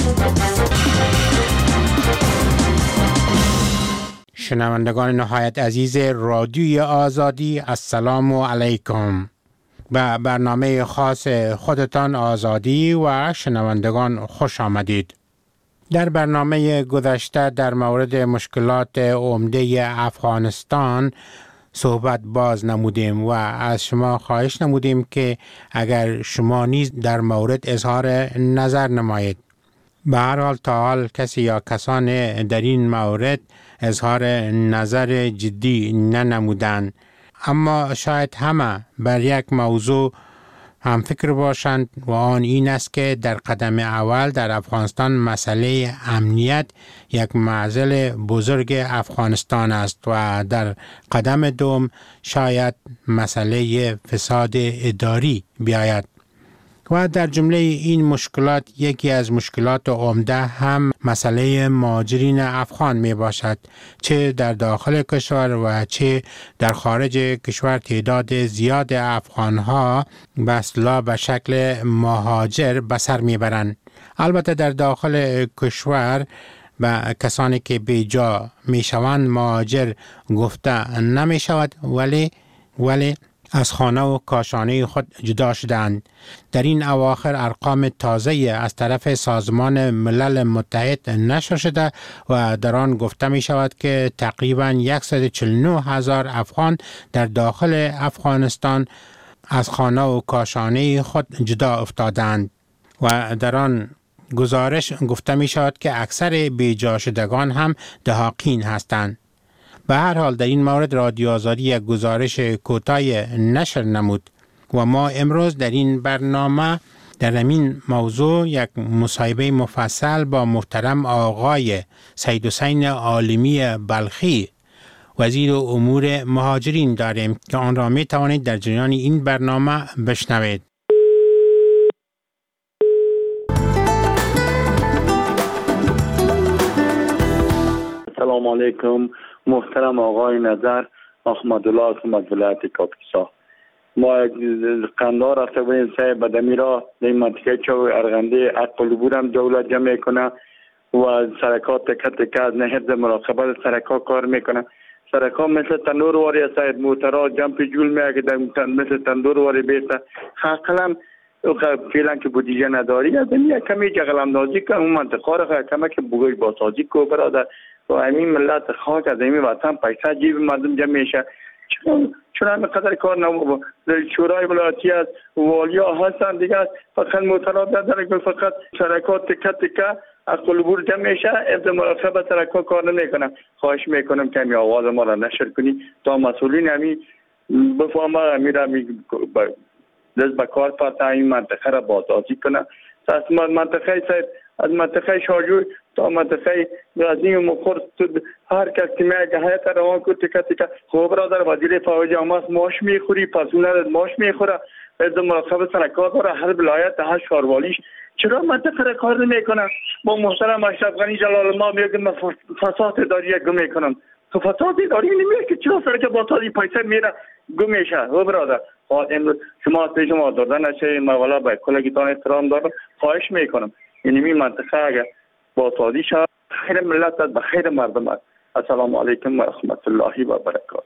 شنوندگان نهایت عزیز رادیوی آزادی السلام علیکم به برنامه خاص خودتان آزادی و شنوندگان خوش آمدید. در برنامه گذشته در مورد مشکلات عمده افغانستان صحبت باز نمودیم و از شما خواهش نمودیم که اگر شما نیز در مورد اظهار نظر نمایید. به هر حال تا حال کسی یا کسان در این مورد اظهار نظر جدی ننمودند، اما شاید همه بر یک موضوع هم فکر باشند و آن این است که در قدم اول در افغانستان مسئله امنیت یک معضل بزرگ افغانستان است و در قدم دوم شاید مسئله فساد اداری بیاید. و در جمله این مشکلات یکی از مشکلات عمده هم مسئله مهاجرین افغان می باشد، چه در داخل کشور و چه در خارج کشور. تعداد زیاد افغانها به اصطلاح به شکل مهاجر به سر می برند. البته در داخل کشور به کسانی که بیجا می شوند مهاجر گفته نمی شود، ولی از خانه و کاشانه خود جدا شدند. در این اواخر ارقام تازه از طرف سازمان ملل متحد نشر شده و در آن گفته می شود که تقریباً 149,000 افغان در داخل افغانستان از خانه و کاشانه خود جدا افتادند و در آن گزارش گفته می شود که اکثر بیجا شدگان هم دهاقین هستند. به هر حال در این مورد رادیو آزادی یک گزارش کوتاه نشر نمود و ما امروز در این برنامه در همین موضوع یک مصاحبه مفصل با محترم آقای سید حسین عالمی بلخی وزیر امور مهاجرین داریم که آن را می توانید در جریان این برنامه بشنوید. سلام علیکم محترم آقای نظر احمد الله از ولایت کاپیسا. ما قندار رفته بودیم سه بدمی را در منطقه چو ارغنده اقل بودم دولت جمع کنه و سرکات تکه از نهضت مراقبت سرکات کار میکنه. سرکات مثل تندور واری است، موترها جمپ جول میگه مثل تندور واری بیسته. حقلا فعلا که بودجه نداری از این کمی جغلم نازی که اون منطقه را کمی که بگوی باسازی کو برادر و همین ملت خاک از همین وطن پیسه جیب مردم جمع میشه. چون همه قدر کار نمو شورای ولایتی از والیا هستن دیگه فقط موترات نداره، فقط سرکات تکه اقل بور جمع میشه. ابد مراقبت سرکات کار نمیکنه. خواهش میکنم که همین آواز ما را نشر کنی تا مسئولین همین بفهمه همین را دست به کار پاتا این منطقه را بازسازی کنه. از منطقه سید از منطقه شاجوی تا منطقه غزنی و مخور هر کس که میگه حیات روان کو تکه خب برادر وزیر فوج اماس ماش میخوری پسونه ماش میخوره. از مراقبت سرکات را هر ولایت هر شهروالیش چرا منطقه را کار نمیکنه؟ با محترم اشرف غنی جلال الله میگه فساد اداری گم میکنم. تو فساد اداری نمیگه که چرا سرک بازسازی پیسه میره گم میشه. خب برادر امروز شما از پیش ما دردن نشه، ما والا به کلگیتان احترام دارم. خواهش میکنم یعنی این منطقه اگر بازسازی شد خیر ملت است، به خیر مردم است. السلام علیکم و رحمت الله و برکاته.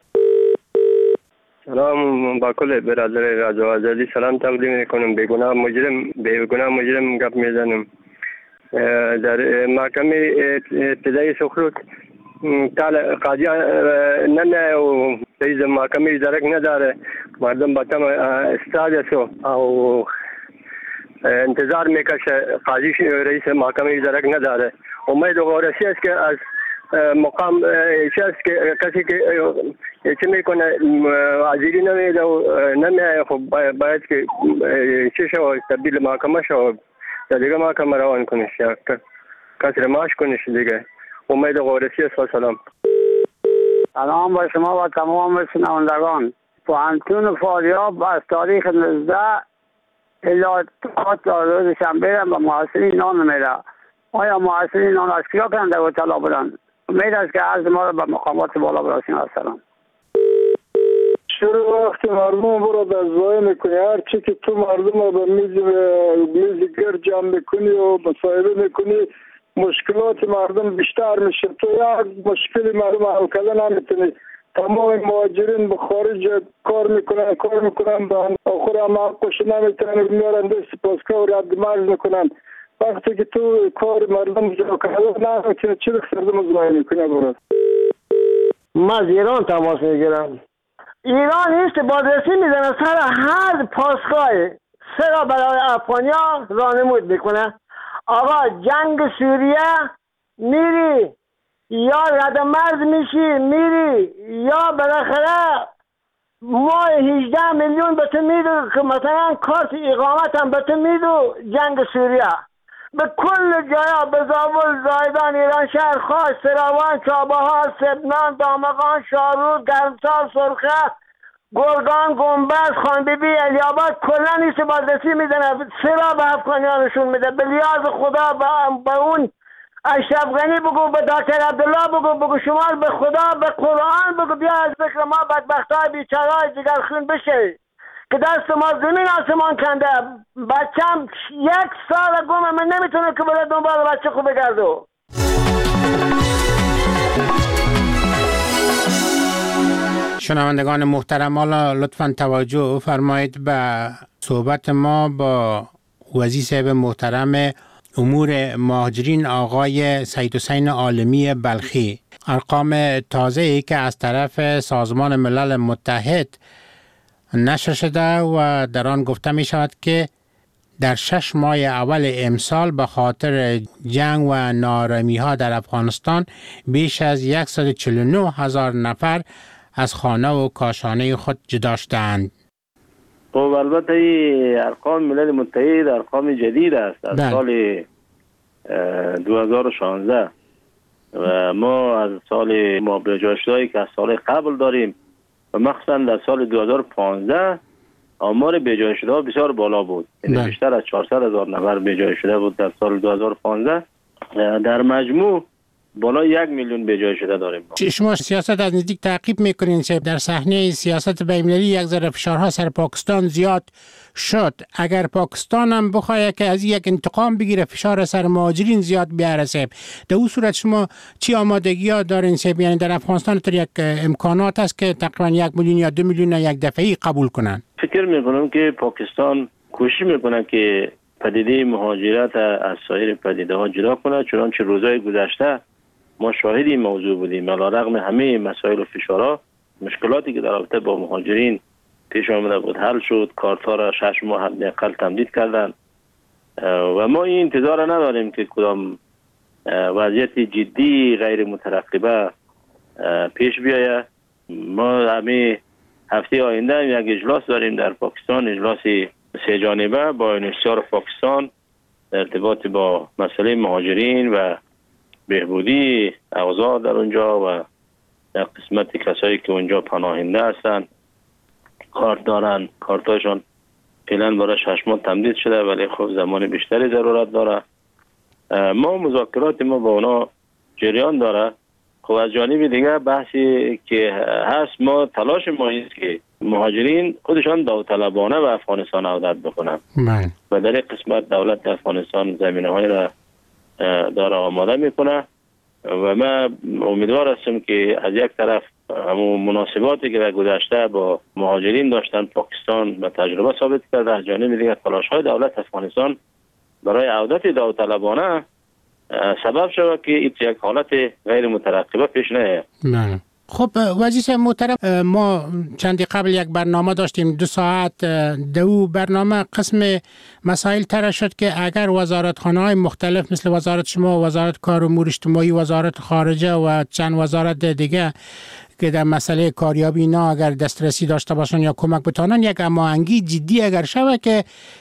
سلام با کل برادر رادیو آزادی سلام تقدیم میکنم. بیگناه مجرم گپ میزنم. در محکمه ابتدایی سخروت قاضی نه و رئیس محکمه درک نداره، مردم با تم استاد او انتظار میکشه. قاضی رئیس محکمه درک نداره. امید غورسی است که از مقام است که کسی که چه میکنه حاضری نمیده و نمیایه، خب باید که چه شو تبدیل محکمه شو یا دیگه محکمه روان کنش یا کسر معاش کنش دیگه. امید غورسی است. سلام. سلام با شما و تمام شنوندگان. پوهنتون فاریاب از تاریخ 19 الی روز شنبه به محصلین نان میده. آیا محصلین نان از کیا کننده و طلا بودن؟ امید است که عرض ما را به مقامات بالا برسیم. السلام. شروع وقتی مردم برو دزدایی میکنی، هر چی که تو مردم رو به میز گرد جمع میکنی و مصاحبه میکنی، مشکلات مردم بیشتر میشه. تو یک مشکلی مردم حل کردن نمیتونی. تمام مهاجرین به خارج کار میکنن به آخر هم حقش نمیتونن میارن دست پاسکا و رد مرز میکنن. وقتی که تو کار مردم جا کردن نمیتونی چی بخصردم از مایی میکنه. برد من از ایران تماس میگیرم. ایران هیچ بازرسی میزنه سر هر پاسگاه سرا برای افغانیا رانمود میکنه. آقا جنگ سوریه میری یا رد مرز میشی میری یا بالاخره ما 18 میلیون به تو میدو که مثلا کارت اقامت هم به تو میدو. جنگ سوریه به کل جایا به زابل، زایدان، ایران شهر، خاص، سراوان، چابهار، سبنان، دامغان، شارود، گرمسار، سرخه، گرگان، گنبز، خانبیبی، الیاباد کلا نیست بازرسی میزنه. سرا به افغانیان نشون میده. به لیاز خدا به اون اشرف غنی بگو، به دکتر عبدالله بگو شما به خدا به قرآن بگو بیا از ذکر ما بدبختای بیچارهای جگر خون بشه که دست ما زمین آسمان کنده. بچم 1 سال گمه، من نمیتونه که بره دنبال بچه خوب بگردو. شنوندگان محترم، حالا لطفاً توجه فرمایید به صحبت ما با وزیر صاحب محترم امور مهاجرین آقای سید حسین عالمی بلخی. ارقام تازه‌ای که از طرف سازمان ملل متحد نشر شده و در آن گفته می شود که در 6 ماه اول امسال به خاطر جنگ و ناآرامی ها در افغانستان بیش از 149,000 نفر از خانه و کاشانه خود جدا شدند. خب البته این ارقام ملل متحد ارقام جدید است از سال 2016 و ما از سال ما بجاشتهایی که از سال قبل داریم و مخصوصا در سال 2015 آمار بجای شده بسیار بالا بود. یعنی بیشتر از 400,000 نفر بجای شده بود در سال 2015. در مجموع بالا 1 میلیون بجای شده داریم. شما سیاست از نزدیک تعقیب میکنین که در صحنه سیاست بین‌المللی یک ذره فشارها سر پاکستان زیاد شد. اگر پاکستان هم بخواد که از یک انتقام بگیره فشار سر مهاجرین زیاد بیارسه، در اون صورت شما چی آمادگی‌ها دارین؟ یعنی در افغانستان تو یک امکانات است که تقریبا 1 میلیون یا 2 میلیون یک دفعه‌ای قبول کنن؟ فکر میکنم که پاکستان کوشش میکنه که پدیده مهاجرت از سایر پدیده ها جدا کنه، چنانچه روزهای گذشته ما شاهد این موضوع بودیم. علیرغم همه مسائل و فشارها، مشکلاتی که در رابطه با مهاجرین پیش آمده بود حل شد. کارت‌ها را 6 ماه حداقل تمدید کردن و ما این انتظار نداریم که کدام وضعیت جدی غیر مترقبه پیش بیاید. ما همه هفته آینده یک اجلاس داریم در پاکستان، اجلاس 3 جانبه با انحصار پاکستان در ارتباط با مسئله مهاجرین و بهبودی اوضاع در اونجا و در قسمت کسایی که اونجا پناهنده هستن کارت دارن، کارتاشون فعلا برای 6 ماه تمدید شده ولی خب زمان بیشتری ضرورت داره. ما مذاکرات ما با اونا جریان داره. خب از جانب دیگه بحثی که هست، ما تلاش ما است که مهاجرین خودشان داوطلبانه به افغانستان عودت بکنن و در این قسمت دولت افغانستان زمینه‌های را داره آماده میکنه و من امیدوار هستم که از یک طرف همون مناسباتی که در گذشته با مهاجرین داشتن پاکستان و تجربه ثابت کرده، از جانب دیگه تلاش های دولت افغانستان برای عودت داوطلبانه سبب شود که یک حالت غیر مترقبه پیش نیاد. خب وزیر محترم، ما چندی قبل یک برنامه داشتیم 2 ساعت دو برنامه قسم مسائل طرح شد که اگر وزارتخانه‌های مختلف مثل وزارت شما، وزارت کار و امور اجتماعی، وزارت خارجه و چند وزارت دیگه که در مسئله کاریابی اینا اگر دسترسی داشته باشن یا کمک بتونن، یک هماهنگی جدی اگر شود که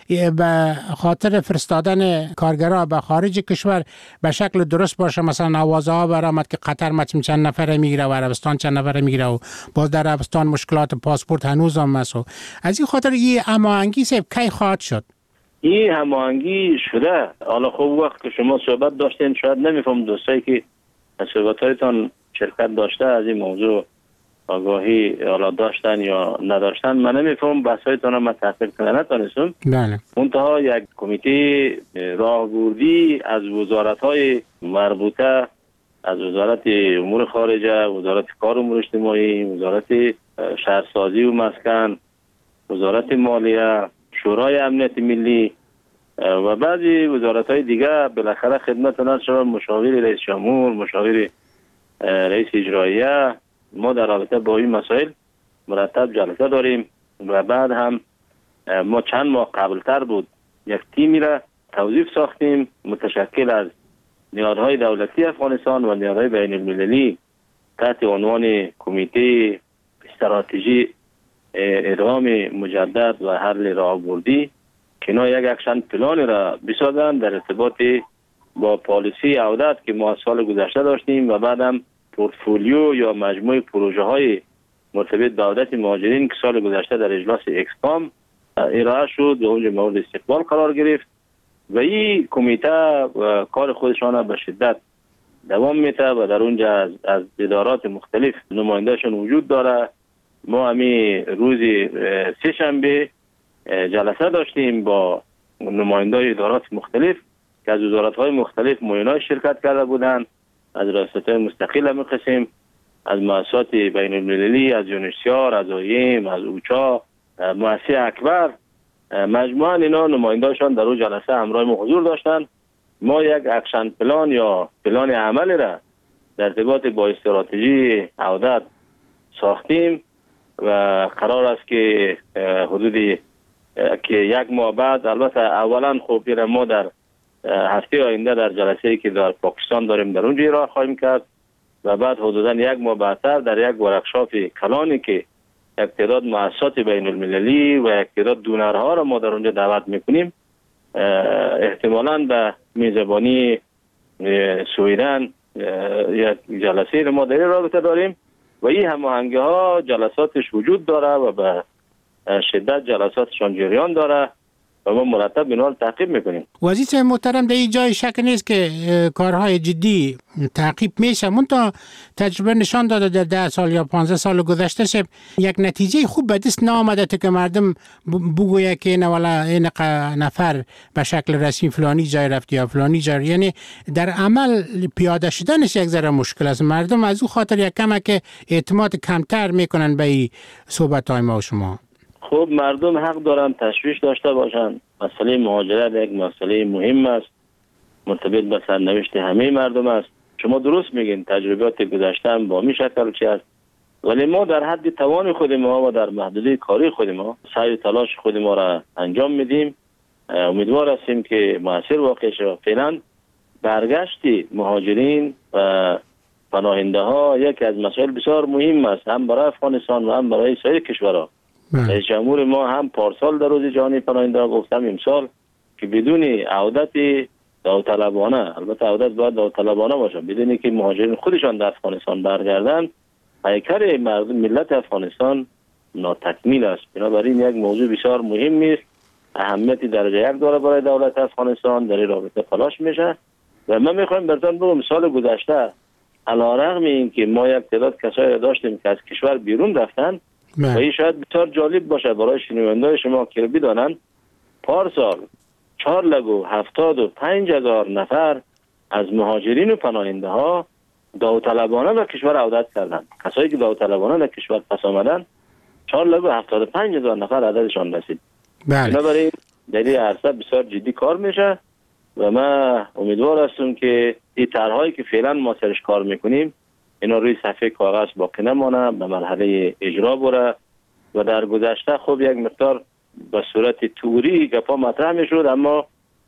به خاطر فرستادن کارگرها به خارج کشور به شکل درست باشه، مثلا آوازه ها برآمد که قطر مثلا چند نفره میگیره و عربستان چند نفره میگیره و باز در عربستان مشکلات پاسپورت هنوز هم هست. از این خاطر این هماهنگی کی خواهد شد؟ این هماهنگی شده. حالا خوب وقت که شما صحبت داشتین شاید نمیفهم دوستایی که صحبت‌هایتان شرکت داشته از این موضوع آگاهی حالا داشتن یا نداشتن، من نمیفهم بحثایتان من تحقیق کنه نتانستم. بله. منتها یک کمیته راهبردی از وزارت‌های مربوطه، از وزارت امور خارجه، وزارت کار و امور اجتماعی، وزارت شهرسازی و مسکن، وزارت مالیه، شورای امنیت ملی و بعضی وزارت‌های دیگه بالاخره خدمت نرس شود، مشاور رئیس جمهور، مشاور رئیس اجراییه، ما در رابطه با این مسائل مرتب جلسه داریم و بعد هم ما چند ماه قبلتر بود یک تیمی را توظیف ساختیم متشکل از نهادهای دولتی افغانستان و نهادهای بین المللی تحت عنوان کمیته استراتژی ادغام مجدد و حل راهبردی که اینا یک اکشن پلان را بسازند در ارتباط با پالیسی عودت که ما از سال گذشته داشتیم و بعدم پورتفولیو یا مجموعه پروژه های مرتبط به عودت مهاجرین که سال گذشته در اجلاس اکسپام ارائه شد و اونجا مورد استقبال قرار گرفت و این کمیته کار خودشان به شدت دوام میده و در اونجا از ادارات مختلف نمایندهشون وجود داره. ما همین روز سه شنبه جلسه داشتیم با نماینده ادارات مختلف که از وزارت‌های مختلف معینات شرکت کرده بودند، از ریاست‌های مستقل همین قسم، از مؤسسات بین المللی، از یونسیار، از اویم، از اوچا، مؤسسه اکبر، مجموعاً اینا نماینده‌شان در اون جلسه همراه ما حضور داشتند. ما یک اکشن پلان یا پلان عمل را در ارتباط با استراتژی عودت ساختیم و قرار است که حدودی که یک ماه بعد، البته اولا خب ما در هفته آینده در جلسه‌ای که در پاکستان داریم در اونجا ارائه خواهیم کرد و بعد حدوداً یک ماه بعدتر در یک ورکشاپ کلانی که یک تعداد مؤسسات بین المللی و یک تعداد دونرها را ما در اونجا دعوت میکنیم، احتمالاً به میزبانی سویدن یک جلسه را ما در این رابطه داریم و این هماهنگی ها جلساتش وجود داره و به شدت جلساتشان جریان داره و ما مرتب اینا رو تعقیب میکنیم. وزیر محترم، در این جای شک نیست که کارهای جدی تعقیب میشه، منتها تجربه نشان داده در 10 سال یا 15 سال گذشته شب یک نتیجه خوب به دست نآمده که مردم بگویه که نه والا این نفر به شکل رسمی فلانی جای رفت یا فلانی جای، یعنی در عمل پیاده شدنش یک ذره مشکل است. مردم از او خاطر یک کمه که اعتماد کمتر میکنن به این صحبت‌های ما و شما. خب مردم حق دارن تشویش داشته باشن. مسئله مهاجرت یک مسئله مهم است، مرتبط به سرنوشت همه مردم است. شما درست میگین، تجربیات گذشته هم با می شکل چی است، ولی ما در حد توان خود ما و در محدوده کاری خود ما سعی و تلاش خود ما را انجام میدیم. امیدوار هستیم که موثر واقع شود. فعلا برگشت مهاجرین و پناهنده ها یکی از مسائل بسیار مهم است، هم برای افغانستان و هم برای سایر کشورها. رئیس جمهور ما هم پارسال در روز جهانی پناهنده ها گفتم امسال که بدون عودت داوطلبانه، البته عودت باید داوطلبانه باشه، بدون که مهاجرین خودشان در افغانستان برگردند، پیکر ملت افغانستان ناتکمیل است. بنابراین یک موضوع بسیار مهم است، اهمیتی درجه یک داره برای دولت افغانستان، در این رابطه تلاش میشه و من میخوایم براتون بگم سال گذشته علیرغم اینکه ما یک تعداد کسایی داشتیم که از کشور بیرون رفتن و این شاید بسیار جالب باشه برای شنونده‌های شما که بدانند، پارسال 4,75,000 نفر از مهاجرین و پناهنده ها داوطلبانه به کشور عودت کردند. کسایی که داوطلبانه به کشور پس آمدن 4,75,000 نفر عددشان رسید. بنابراین در این عرصه بسیار جدی کار میشه و من امیدوار هستم که این طرحهایی که فعلا ما سرش کار میکنیم اینا روی صفحه کاغذ باقی نمانه، به مرحله اجرا بره. و در گذشته خب یک مقدار به صورت توری گپا مطرح میشد، اما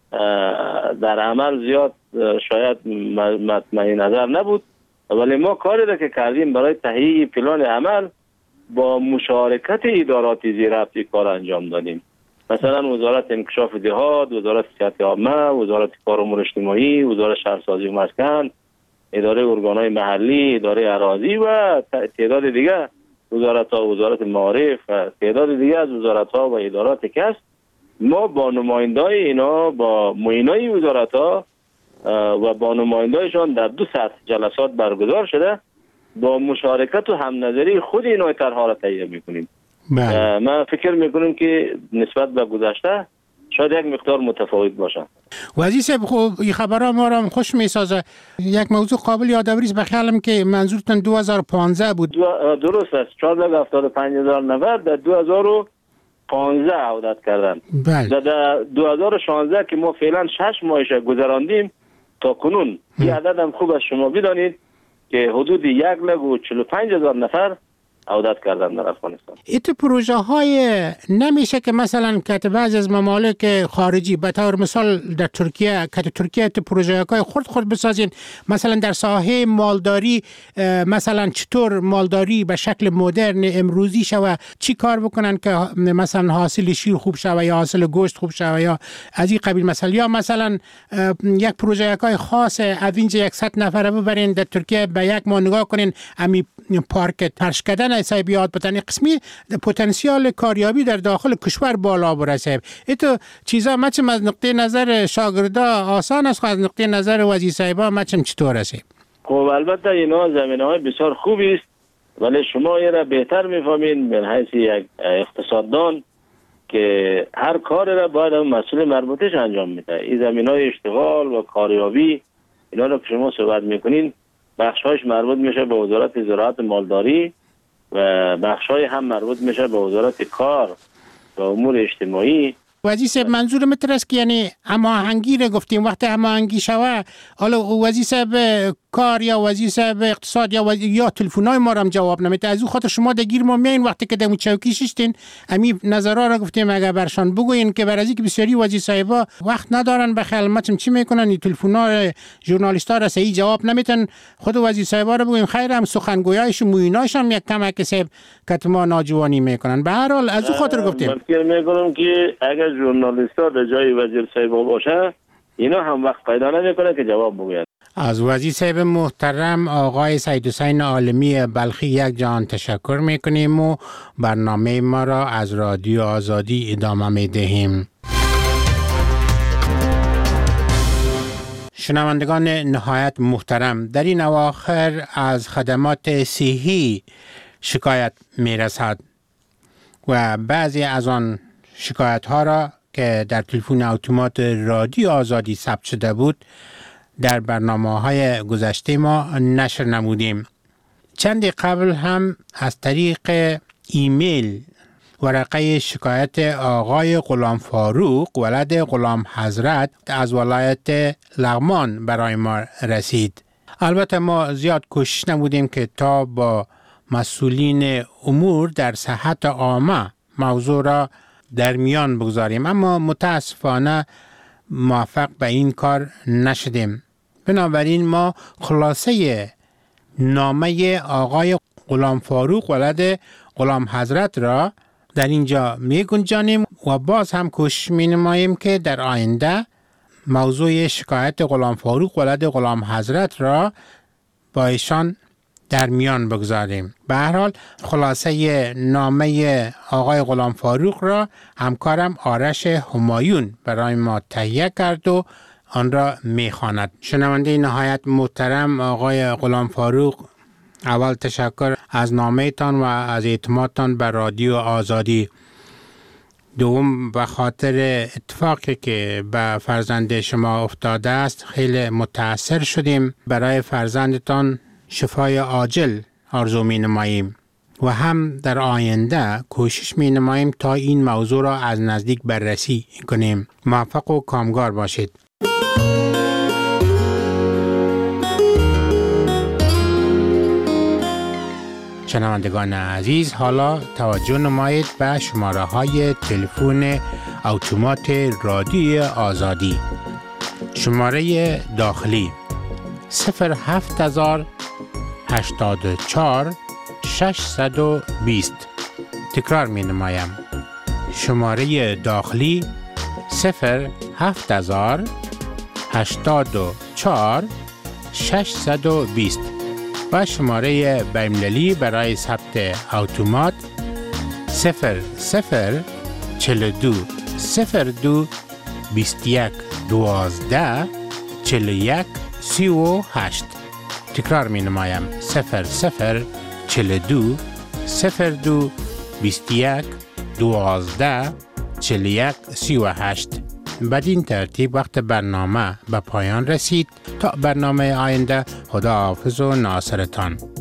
در عمل زیاد شاید مطمئن نظر نبود. ولی ما کاری را که کردیم برای تهیه پلان عمل با مشارکت ادارات زیرربط کار انجام دادیم. مثلا وزارت انکشاف دهات، وزارت صحت عامه، وزارت کار و امور اجتماعی، وزارت شهرسازی و مسکن، اداره ارگانهای محلی، اداره اراضی و تعداد دیگه وزارت‌ها، وزارت معارف و تعداد دیگه از وزارت‌ها و ادارات که است، ما با نمایندای اینا، با معینای وزارت‌ها و با نمایندایشان در 2 ساعت جلسات برگزار شده، با مشارکت و هم نظری خود اینا طرح‌ها را تهیه می‌کنیم. من فکر می‌کنم که نسبت به گذشته شاید یک مقدار متفاوت باشه. وزیر صاحب، خب این خبرها ما را خوش میسازه. یک موضوع قابل یادآوری است، بخیالم که منظورتون 2015 بود. درست است. 475,000 نفر در 2015 عودت کردن. در 2016 که ما فعلا 6 ماهش گذراندیم تا کنون، این عدد هم خوب از شما بدانید که حدود 1,45,000 نفر عودت کردن در افغانستان. ایت پروژه های نمیشه که مثلا که بعضی از ممالک خارجی به طور مثال در ترکیه که ترکیه ایت پروژه های خود بسازین، مثلا در ساحه مالداری، مثلا چطور مالداری به شکل مدرن امروزی شوه، چی کار بکنن که مثلا حاصل شیر خوب شوه یا حاصل گوشت خوب شوه یا از این قبیل مثلا، یا مثلا یک پروژه های خاص اوینج 100 نفره ببرین در ترکیه، به یک ماه نگاه کنین امی پارک ترش کردن ایسای بیاد بتنی قسمی پتانسیال کاریابی در داخل کشور بالا برسه. ایتو چیزا مچم از نقطه نظر شاگردا آسان است، از نقطه نظر وزیر صاحبا مچم چطور است؟ خب البته اینا زمینه‌های بسیار خوبی است، ولی شما یه را بهتر میفهمین من حیث یک اقتصاددان که هر کار را باید مسئول مربوطش انجام میده. این زمینه‌های اشتغال و کاریابی اینا رو که شما صحبت میکنین بخش‌هاش مربوط میشه به وزارت زراعت مالداری و بخش‌های هم مربوط میشه به وزارت کار و امور اجتماعی. وزیر صاحب منظور متر است که یعنی هماهنگی را گفتیم، وقتی هماهنگی شوه، حالا وزیر صاحب کار یا وزیر صاحب اقتصاد یا تلفن‌های ما را هم جواب نمیده، از اون خاطر شما دگیر ما میاین وقتی که دمو چوکی ششتین امی نظرها را گفتیم اگر برشان بگوین که برای که بسیاری وزیر صاحبا وقت ندارن به خدمتم چی میکنن، این تلفن‌ها ژورنالیست‌ها را صحیح جواب نمیدن. خود وزیر صاحبا را بگوین خیر هم سخنگویایش و مویناش هم یک کمک صاحب که ما ناجوانی میکنن. به هر حال از اون خاطر گفتیم من فکر میکنم که اگر ژورنالیست‌ها به جای وزیر صاحب باشه اینا هم وقت پیدا نمیکنه که جواب بگوید. از وزیر صاحب محترم آقای سید حسین عالمی بلخی یک جان تشکر میکنیم و برنامه ما را از رادیو آزادی ادامه میدهیم. شنوندگان نهایت محترم، در این اواخر از خدمات صحی شکایت میرسد و بعضی از آن شکایت ها را که در تلفن اتومات رادیو آزادی ثبت شده بود در برنامه‌های گذشته ما نشر نمودیم. چندی قبل هم از طریق ایمیل ورقه شکایت آقای غلام فاروق ولد غلام حضرت از ولایت لغمان برای ما رسید. البته ما زیاد کوشش نمودیم که تا با مسئولین امور در صحت عامه موضوع را در میان بگذاریم، اما متاسفانه موفق به این کار نشدیم. بنابراین ما خلاصه نامه آقای غلام فاروق ولد غلام حضرت را در اینجا می گنجانیم و باز هم کوشش می نماییم که در آینده موضوع شکایت غلام فاروق ولد غلام حضرت را با ایشان در میان بگذاریم. به هر حال خلاصه نامه آقای غلام فاروق را همکارم آرش همایون برای ما تهیه کرد و آن را میخواند. شنونده نهایت محترم آقای غلام فاروق، اول تشکر از نامه تان و از اعتمادتان بر رادیو آزادی. دوم به خاطر اتفاقی که به فرزند شما افتاده است خیلی متاثر شدیم. برای فرزندتان شفای عاجل آرزو می نماییم و هم در آینده کوشش می نماییم تا این موضوع را از نزدیک بررسی کنیم. موفق و کامگار باشید. شنوندگان عزیز، حالا توجه نمایید به شماره های تلفن اتومات رادیوی آزادی. شماره داخلی 07084 620. تکرار می نمایم. شماره داخلی 07084 620 و شماره بین‌المللی برای ثبت اتومات 0042 02 21 12 41 38. تکرار می نمایم. 0042 02 21 12 41 38. بدین ترتیب وقت برنامه به پایان رسید. تا برنامه آینده، خدا حافظ و ناصرتان.